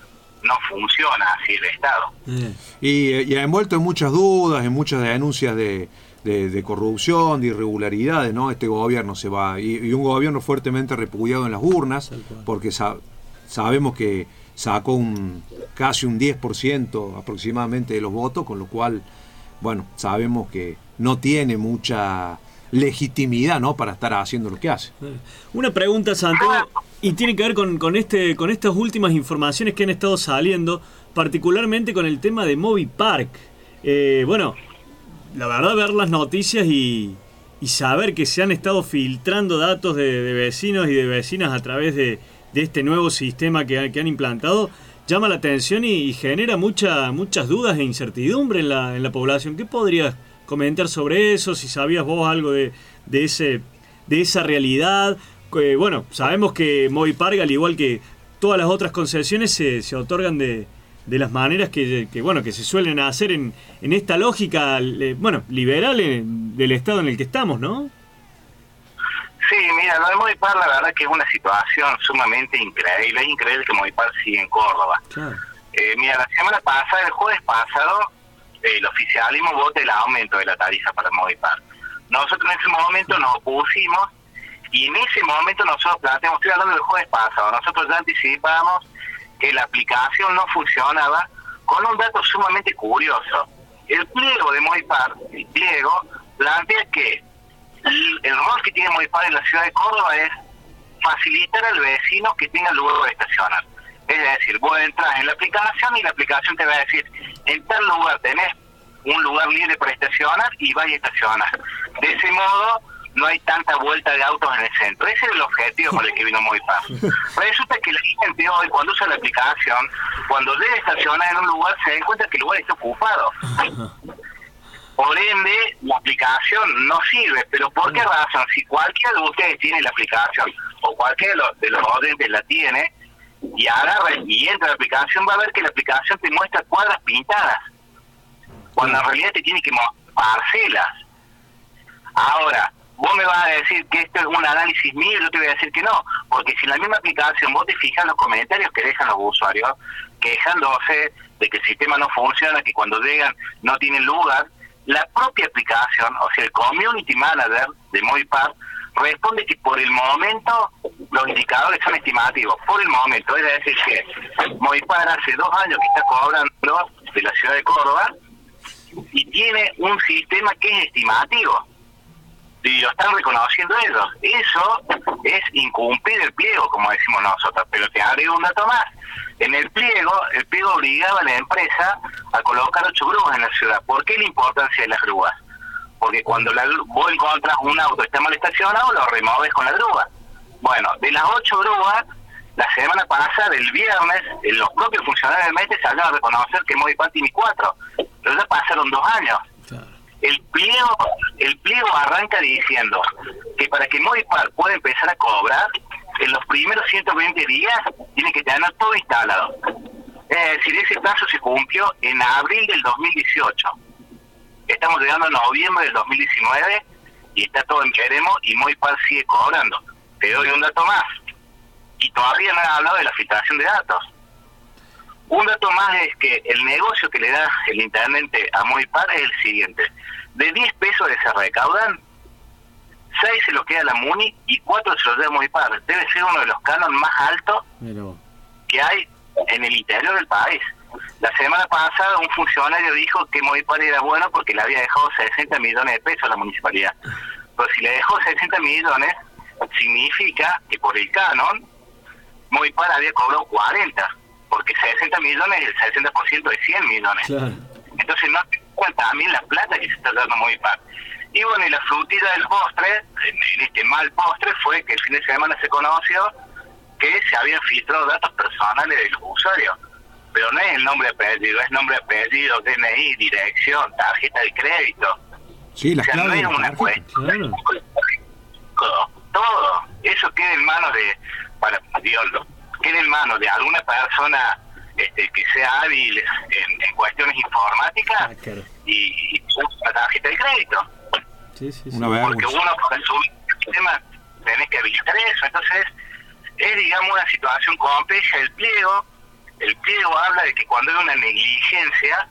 no funciona así el Estado. Mm. Y, y ha envuelto en muchas dudas, en muchas denuncias de, de, de corrupción, de irregularidades, ¿no? Este gobierno se va, y, y un gobierno fuertemente repudiado en las urnas, porque sa sabemos que sacó un casi un diez por ciento aproximadamente de los votos, con lo cual, bueno, sabemos que no tiene mucha legitimidad, ¿no?, para estar haciendo lo que hace. Una pregunta, Santiago, y tiene que ver con, con este con estas últimas informaciones que han estado saliendo, particularmente con el tema de Movipark. Eh, bueno, la verdad, ver las noticias y, y saber que se han estado filtrando datos de, de vecinos y de vecinas a través de, de este nuevo sistema que, que han implantado, llama la atención y, y genera mucha, muchas dudas e incertidumbre en la, en la población. ¿Qué podrías comentar sobre eso? Si sabías vos algo de, de, ese, de esa realidad. Eh, bueno, sabemos que Movipark, al igual que todas las otras concesiones, se, se otorgan de, de las maneras que, que bueno que se suelen hacer en, en esta lógica eh, bueno liberal en, del estado en el que estamos, ¿no? Sí, mira, lo de Movipark la verdad que es una situación sumamente increíble. Es increíble que Movipark siga en Córdoba. Claro. Eh, mira, la semana pasada, el jueves pasado, el oficialismo vota el aumento de la tarifa para Movipark. Nosotros en ese momento nos opusimos y en ese momento nosotros planteamos, estoy hablando del jueves pasado, nosotros ya anticipamos que la aplicación no funcionaba con un dato sumamente curioso. El pliego de Movipark, el pliego, plantea que el, el rol que tiene Movipark en la ciudad de Córdoba es facilitar al vecino que tenga lugar para estacionar. Es decir, vos entras en la aplicación y la aplicación te va a decir, en tal lugar tenés un lugar libre para estacionar y vas a estacionar. De ese modo no hay tanta vuelta de autos en el centro. Ese es el objetivo por el que vino Movipark. Resulta que la gente hoy, cuando usa la aplicación, cuando debe estacionar en un lugar, se da cuenta que el lugar está ocupado. Por ende, la aplicación no sirve. ¿Pero por qué razón? Si cualquiera de ustedes tiene la aplicación, o cualquiera de los, de los oyentes la tiene, y agarra y entra a la aplicación, va a ver que la aplicación te muestra cuadras pintadas, cuando en realidad te tiene que mostrar parcelas. Ahora, vos me vas a decir que esto es un análisis mío, yo te voy a decir que no, porque si en la misma aplicación vos te fijas en los comentarios que dejan los usuarios, quejándose de que el sistema no funciona, que cuando llegan no tienen lugar, la propia aplicación, o sea, el community manager de Movipark, responde que por el momento los indicadores son estimativos, por el momento, es decir que Movipark hace dos años que está cobrando de la ciudad de Córdoba y tiene un sistema que es estimativo y lo están reconociendo ellos. Eso es incumplir el pliego, como decimos nosotros, pero te agrego un dato más. En el pliego, el pliego obligaba a la empresa a colocar ocho grúas en la ciudad. ¿Por qué la importancia de las grúas? Porque cuando la, vos encontrás un auto que está mal estacionado, lo removes con la grúa. Bueno, de las ocho grúas, la semana pasada, el viernes, los propios funcionarios del METE salieron a reconocer que Movipark tiene cuatro, pero ya pasaron dos años. Claro. El pliego, el pliego arranca diciendo que para que Movipark pueda empezar a cobrar, en los primeros ciento veinte días tiene que tener todo instalado. Es decir, ese plazo se cumplió en abril del dos mil dieciocho. Estamos llegando a noviembre del dos mil diecinueve y está todo en veremos y Moipar sigue cobrando. Te doy un dato más. Y todavía no he hablado de la filtración de datos. Un dato más es que el negocio que le da el intendente a Moipar es el siguiente. De diez pesos que se recaudan, seis se lo queda la MUNI y cuatro se lo da Moipar. Debe ser uno de los cánones más altos Pero... que hay en el interior del país. La semana pasada un funcionario dijo que Moipar era bueno porque le había dejado sesenta millones de pesos a la municipalidad. Pero si le dejó sesenta millones, significa que por el canon, Moipar había cobrado cuarenta, porque sesenta millones es el sesenta por ciento de cien millones. Claro. Entonces no te cuenta también la plata que se está dando Moipar. Y bueno, y la frutilla del postre, en, en este mal postre, fue que el fin de semana se conoció que se habían filtrado datos personales de los usuarios. Pero no es el nombre de apellido, es nombre de apellido, D N I, dirección, tarjeta de crédito. Sí, las o sea, claves no es de una tarjeta, cuestión. claro. Todo, todo. Eso queda en manos de, para Dios, queda en manos de alguna persona este, que sea hábil en, en cuestiones informáticas ah, claro. y, y la tarjeta de crédito. Sí, sí, sí. Una Porque uno por el sistema tenés que habilitar eso. Entonces, es digamos una situación compleja. El pliego, el pliego habla de que cuando hay una negligencia,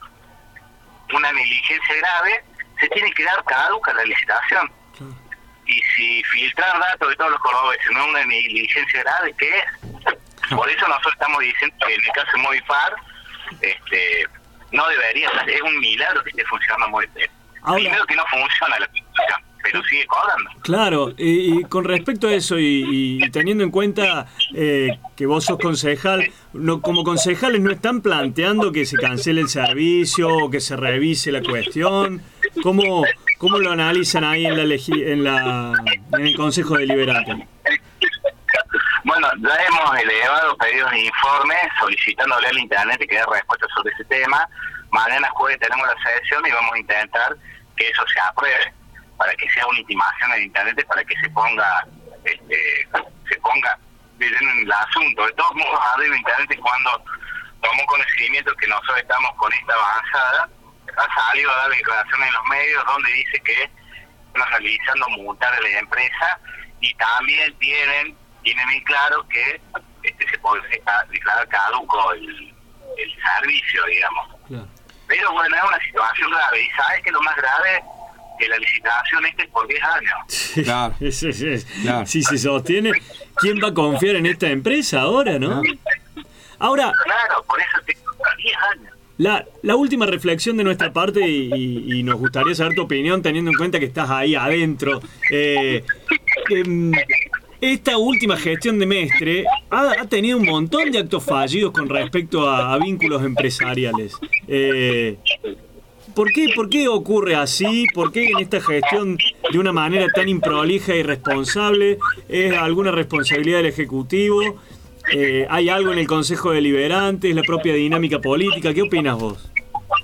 una negligencia grave, se tiene que dar caduca la licitación. Sí. Y si filtrar datos de todos los cordobeses no es una negligencia grave, ¿qué es? Por eso nosotros estamos diciendo que en el caso de Moipar, este, no debería, es un milagro que esté funcionando muy bien. Ahora, primero que no funciona la aplicación, pero sigue cobrando. Claro, y, y con respecto a eso, y, y teniendo en cuenta eh, que vos sos concejal, no, como concejales no están planteando que se cancele el servicio o que se revise la cuestión. ¿Cómo, cómo lo analizan ahí en la, legi- en la en el Consejo Deliberante? Bueno, ya hemos elevado pedidos de informe solicitándole al intendente que dé respuesta sobre ese tema. Mañana jueves tenemos la sesión y vamos a intentar que eso se apruebe, para que sea una intimación al intendente, para que se ponga este, se ponga en el asunto. De todos modos, a ver, el intendente cuando tomó conocimiento que nosotros estamos con esta avanzada, ha salido a dar declaraciones en los medios donde dice que están realizando multar a la empresa y también tienen tienen bien claro que este se puede declarar caduco el, el servicio, digamos. Claro. Pero bueno, es una situación grave. ¿Y sabes que lo más grave? Que la licitación este es por diez años. Sí, claro. es, es, es. Claro. Si se sostiene, ¿quién va a confiar en esta empresa ahora, no? Ahora, claro, por eso tengo diez años. La, la última reflexión de nuestra parte, y, y, y nos gustaría saber tu opinión, teniendo en cuenta que estás ahí adentro. Eh, eh, esta última gestión de Mestre ha, ha tenido un montón de actos fallidos con respecto a, a vínculos empresariales. Eh, ¿por qué, ¿Por qué ocurre así? ¿Por qué en esta gestión, de una manera tan improlija y irresponsable, es alguna responsabilidad del Ejecutivo? Eh, ¿Hay algo en el Consejo Deliberante? ¿Es la propia dinámica política? ¿Qué opinas vos?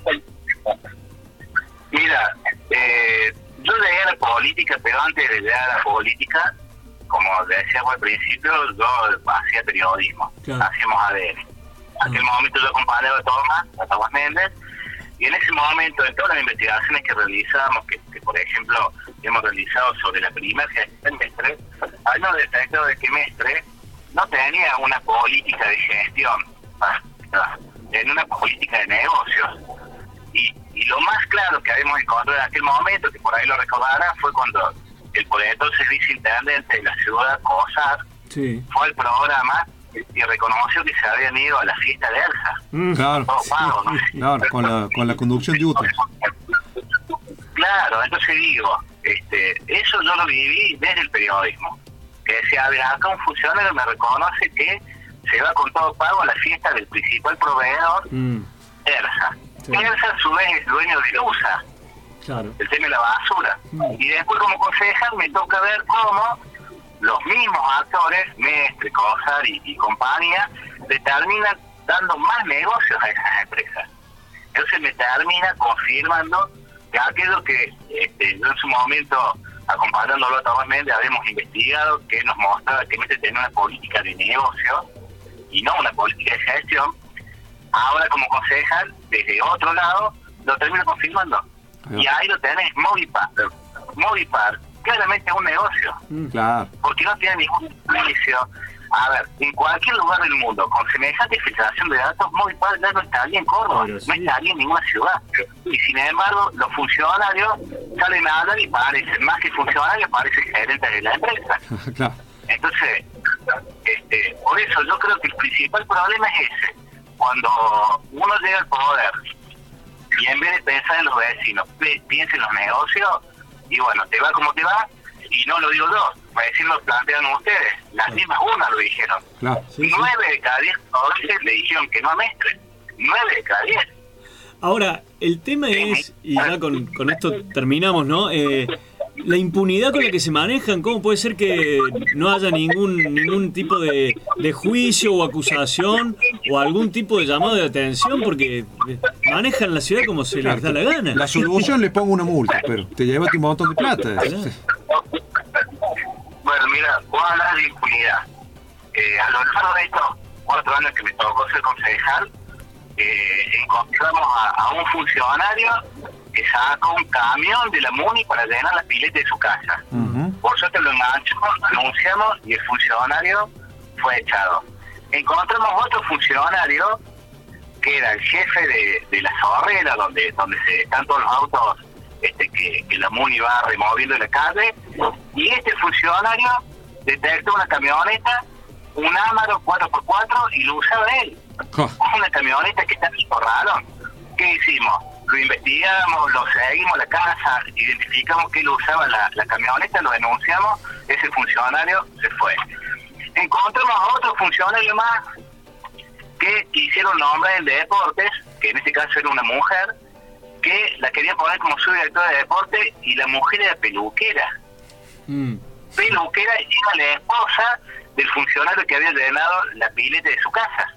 Mira, eh, yo llegué a la política, pero antes de llegar a la política, como decíamos al principio, yo hacía periodismo, claro. Hacíamos A D N. En aquel ah. momento yo acompañaba a Tomás, a Tomás Méndez, y en ese momento, en todas las investigaciones que realizamos, que, que por ejemplo hemos realizado sobre la primera gestión de Mestre, habíamos detectado de que Mestre no tenía una política de gestión, en una política de negocios. Y, y lo más claro que habíamos encontrado en aquel momento, que por ahí lo recordarán, fue cuando el por entonces viceintendente de la ciudad, COSAR, sí. fue al programa y reconoció que se habían ido a la fiesta de Elsa. Mm, claro, pago, ¿no? Claro, con la, con la conducción de U T E. Claro, entonces digo, este, eso yo lo viví desde el periodismo. Que decía, a ver, acá un funcionario me reconoce que se va con todo pago a la fiesta del principal proveedor, mm. ERSA. Sí. ERSA a su vez es dueño de LUSA, claro. El tema de la basura. Mm. Y después como concejal me toca ver cómo los mismos actores, Mestre, COSAR y, y compañía, le terminan dando más negocios a esas empresas. Entonces me termina confirmando que aquello que este, yo en su momento, acompañándolo a Tomás Méndez, habíamos investigado, que nos mostraba que Mestre tenía una política de negocio y no una política de gestión, ahora como concejal, desde otro lado, lo termino confirmando. Y ahí lo tenés, Movipar. Movipar, claramente es un negocio. Mm, claro. Porque no tiene ningún beneficio. A ver, en cualquier lugar del mundo, con semejante filtración de datos, Movipar ya no estaría en Córdoba, sí. no estaría en ninguna ciudad. Y sin embargo, los funcionarios salen a hablar y parecen, más que funcionarios, parecen gerentes de la empresa. Claro. Entonces, este, por eso yo creo que el principal problema es ese. Cuando uno llega al poder y en vez de pensar en los vecinos, piensa en los negocios, y bueno, te va como te va, y no lo digo yo, recién lo plantean ustedes, las mismas unas lo dijeron. Claro, sí, nueve sí. de cada diez productores le dijeron que no a Mestre, nueve de cada diez. Ahora, el tema es, y ya con, con esto terminamos, ¿no? Eh, la impunidad con la que se manejan, ¿cómo puede ser que no haya ningún ningún tipo de, de juicio o acusación o algún tipo de llamado de atención? Porque manejan la ciudad como se les da la gana. La solución le pongo una multa, pero te lleva un montón de plata. Bueno, mira, vos hablas de impunidad. Eh, a lo largo de estos cuatro años que me tocó ser concejal, eh, encontramos a, a un funcionario que sacó un camión de la MUNI para llenar las piletas de su casa. Uh-huh. Por suerte lo enganchamos, anunciamos y el funcionario fue echado. Encontramos otro funcionario que era el jefe de, de la zorrera, donde donde se están todos los autos este que, que la MUNI va removiendo en la calle, y este funcionario detectó una camioneta, un Amaro cuatro por cuatro, y lo usaba él. Oh. Una camioneta que está raro. ¿Qué hicimos? Lo investigamos, lo seguimos a la casa, identificamos que él usaba la, la camioneta, lo denunciamos, ese funcionario se fue. Encontramos a otro funcionario más que quisieron nombrar en deportes, que en este caso era una mujer, que la quería poner como subdirectora de deporte, y la mujer era peluquera. Mm. Peluquera era la esposa del funcionario que había llenado la pileta de su casa.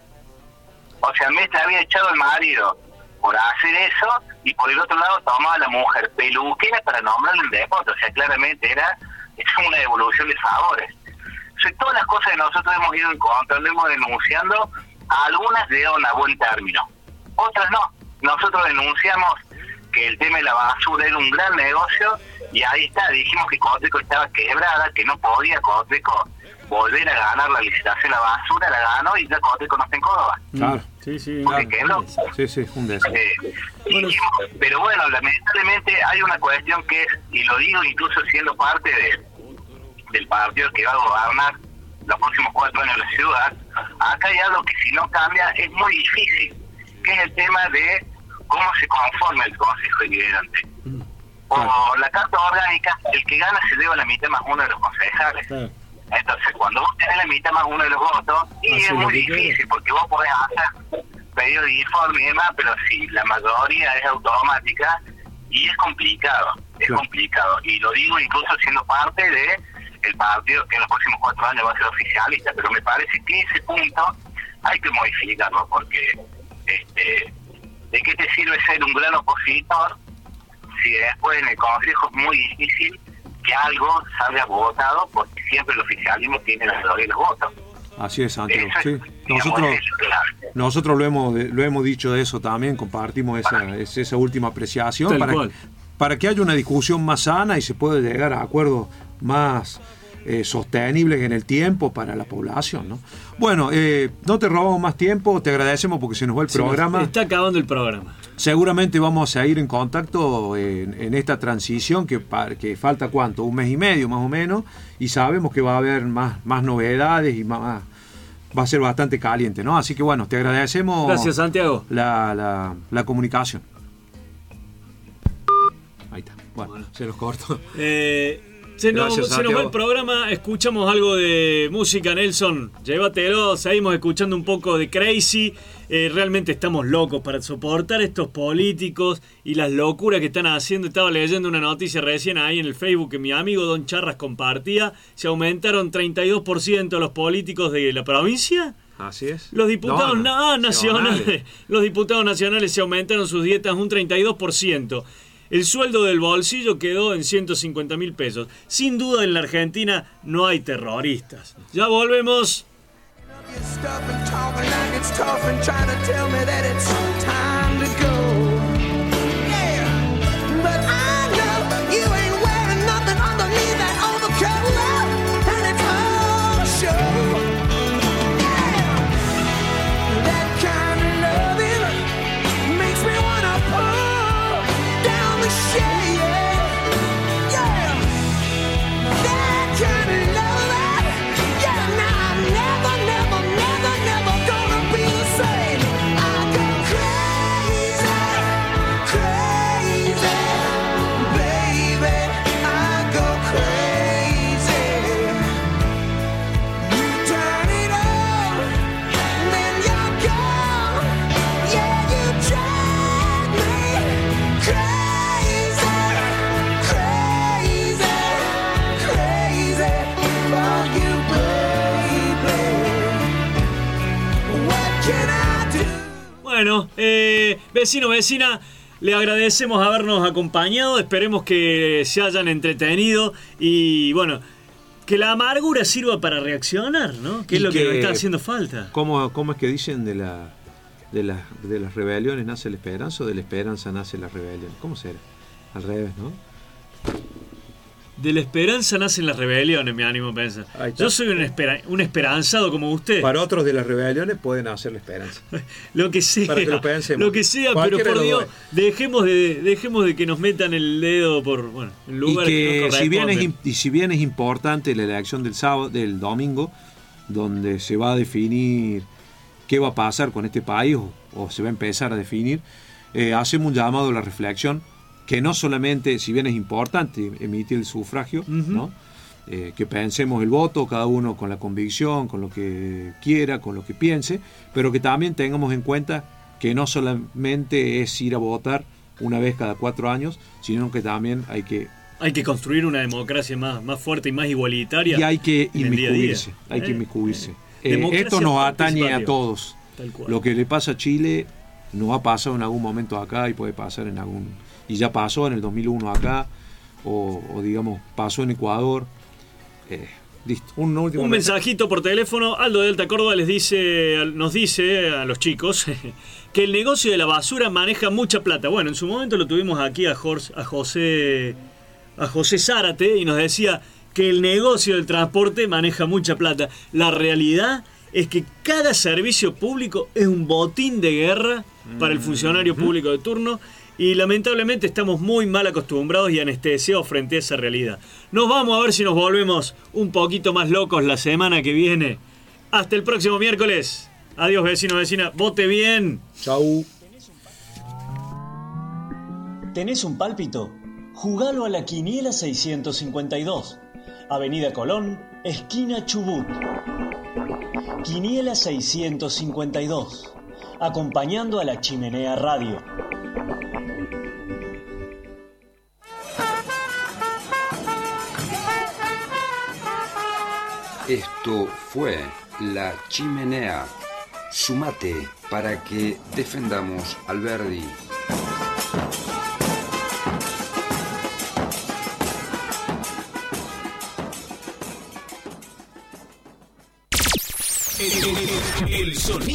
O sea, Mestre había echado al marido por hacer eso, y por el otro lado tomaba a la mujer peluquera para nombrarle el deporte. O sea, claramente era una devolución de favores. O sea, todas las cosas que nosotros hemos ido encontrando, hemos denunciando, algunas llegaron a buen término, otras no. Nosotros denunciamos que el tema de la basura era un gran negocio, y ahí está, dijimos que Coteco estaba quebrada, que no podía Coteco volver a ganar la licitación de la basura, la ganó y ya Coteco no está en Córdoba. Claro. Sí, sí. ¿Por qué no? Sí, sí, un desastre. Eh, bueno, y, pero bueno, lamentablemente hay una cuestión que es, y lo digo incluso siendo parte de, del partido que va a gobernar los próximos cuatro años en la ciudad, acá hay algo que si no cambia es muy difícil, que es el tema de cómo se conforma el Consejo Deliberante. Mm. Por la carta orgánica, el que gana se lleva la mitad más uno de los concejales. Claro. Entonces, cuando vos tenés la mitad más uno de los votos, y Así es muy difícil, quiere. porque vos podés hacer pedido de informe y demás, pero si la mayoría es automática, y es complicado, es claro. complicado. Y lo digo incluso siendo parte de el partido que en los próximos cuatro años va a ser oficialista, pero me parece que ese punto hay que modificarlo, porque este ¿de qué te sirve ser un gran opositor si después en el Consejo es muy difícil que algo salga votado, porque siempre el oficialismo tiene la mayoría de los votos? Así es, Santiago. Sí. Nosotros, nosotros lo hemos lo hemos dicho de eso también, compartimos esa, esa última apreciación para, para que haya una discusión más sana y se pueda llegar a acuerdos más eh, sostenibles en el tiempo para la población, ¿no? Bueno, eh, no te robamos más tiempo, te agradecemos porque se nos va el se programa. Nos está acabando el programa. Seguramente vamos a ir en contacto en, en esta transición que, que falta cuánto, un mes y medio más o menos, y sabemos que va a haber más, más novedades y más, va a ser bastante caliente, ¿no? Así que bueno, te agradecemos. Gracias, Santiago. La, la, la comunicación. Ahí está. Bueno, bueno. se los corto. Eh, se, nos, Gracias, se nos va el programa, escuchamos algo de música, Nelson. Llévatelo, seguimos escuchando un poco de Crazy. Eh, realmente estamos locos para soportar estos políticos y las locuras que están haciendo. Estaba leyendo una noticia recién ahí en el Facebook que mi amigo Don Charras compartía. Se aumentaron treinta y dos por ciento los políticos de la provincia. Así es. Los diputados no, no, nacionales, nacionales. Los diputados nacionales se aumentaron sus dietas un treinta y dos por ciento. El sueldo del bolsillo quedó en ciento cincuenta mil pesos. Sin duda en la Argentina no hay terroristas. Ya volvemos. Stuff and talking like it's tough and trying to tell me that it's time to go. Yeah, but I know you ain't wearing nothing underneath that overcoat, and it's all show. Yeah, that kind of loving makes me wanna pull down the shade. Yeah, that kind of loving. Yeah, now I'm never, never, never, never gonna be the same. I go crazy, crazy, baby. I go crazy. You turn it on, then you're gone. Yeah, you drive me crazy, crazy, crazy for you, baby. What can I do? Bueno, eh, vecino, vecina, le agradecemos habernos acompañado. Esperemos que se hayan entretenido y, bueno, que la amargura sirva para reaccionar, ¿no? Que es Y lo que, que- nos está haciendo falta. ¿Cómo, cómo es que dicen de la de las de las rebeliones nace la esperanza o de la esperanza nace la rebelión? ¿Cómo será? Al revés, ¿no? De la esperanza nacen las rebeliones, me animo a pensar. Ahí está. Yo soy un, espera- un esperanzado como usted. Para otros de las rebeliones pueden hacer la esperanza. Lo que sea, Para que lo pensemos. lo que sea, pero Cualquiera por de los Dios, dos. dejemos de, dejemos de que nos metan el dedo por, bueno, en Y lugares que, que no si bien, es, corresponden. im- y si bien es importante la elección del sábado, del domingo, donde se va a definir qué va a pasar con este país o, o se va a empezar a definir, eh, hacemos un llamado a la reflexión que no solamente, si bien es importante emitir el sufragio, ¿no? Eh, que pensemos el voto, cada uno con la convicción, con lo que quiera, con lo que piense, pero que también tengamos en cuenta que no solamente es ir a votar una vez cada cuatro años, sino que también hay que Hay que construir una democracia más, más fuerte y más igualitaria. y hay que en el día a día. inmiscuirse, hay que Eh, inmiscuirse. eh, Eh, democracia esto nos atañe a participativa. todos. Tal cual. Lo que le pasa a Chile nos ha pasado en algún momento acá y puede pasar en algún... Y ya pasó en el dos mil uno acá, o, o digamos, pasó en Ecuador. Eh, listo. Un último Un mensajito por teléfono. Aldo de Alta Córdoba les dice, nos dice a los chicos que el negocio de la basura maneja mucha plata. Bueno, en su momento lo tuvimos aquí a, Jorge, a José a José Zárate y nos decía que el negocio del transporte maneja mucha plata. La realidad es que cada servicio público es un botín de guerra para el funcionario público de turno. Y lamentablemente estamos muy mal acostumbrados y anestesiados frente a esa realidad. Nos vamos a ver si nos volvemos un poquito más locos la semana que viene. Hasta el próximo miércoles. Adiós, vecino, vecina. Vote bien. Chau. ¿Tenés un pálpito? Jugalo a la Quiniela seiscientos cincuenta y dos. Avenida Colón, esquina Chubut. Quiniela seiscientos cincuenta y dos. Acompañando a la Chimenea Radio. Esto fue La Chimenea. Sumate para que defendamos al Verdi. El, el, el, el sonido.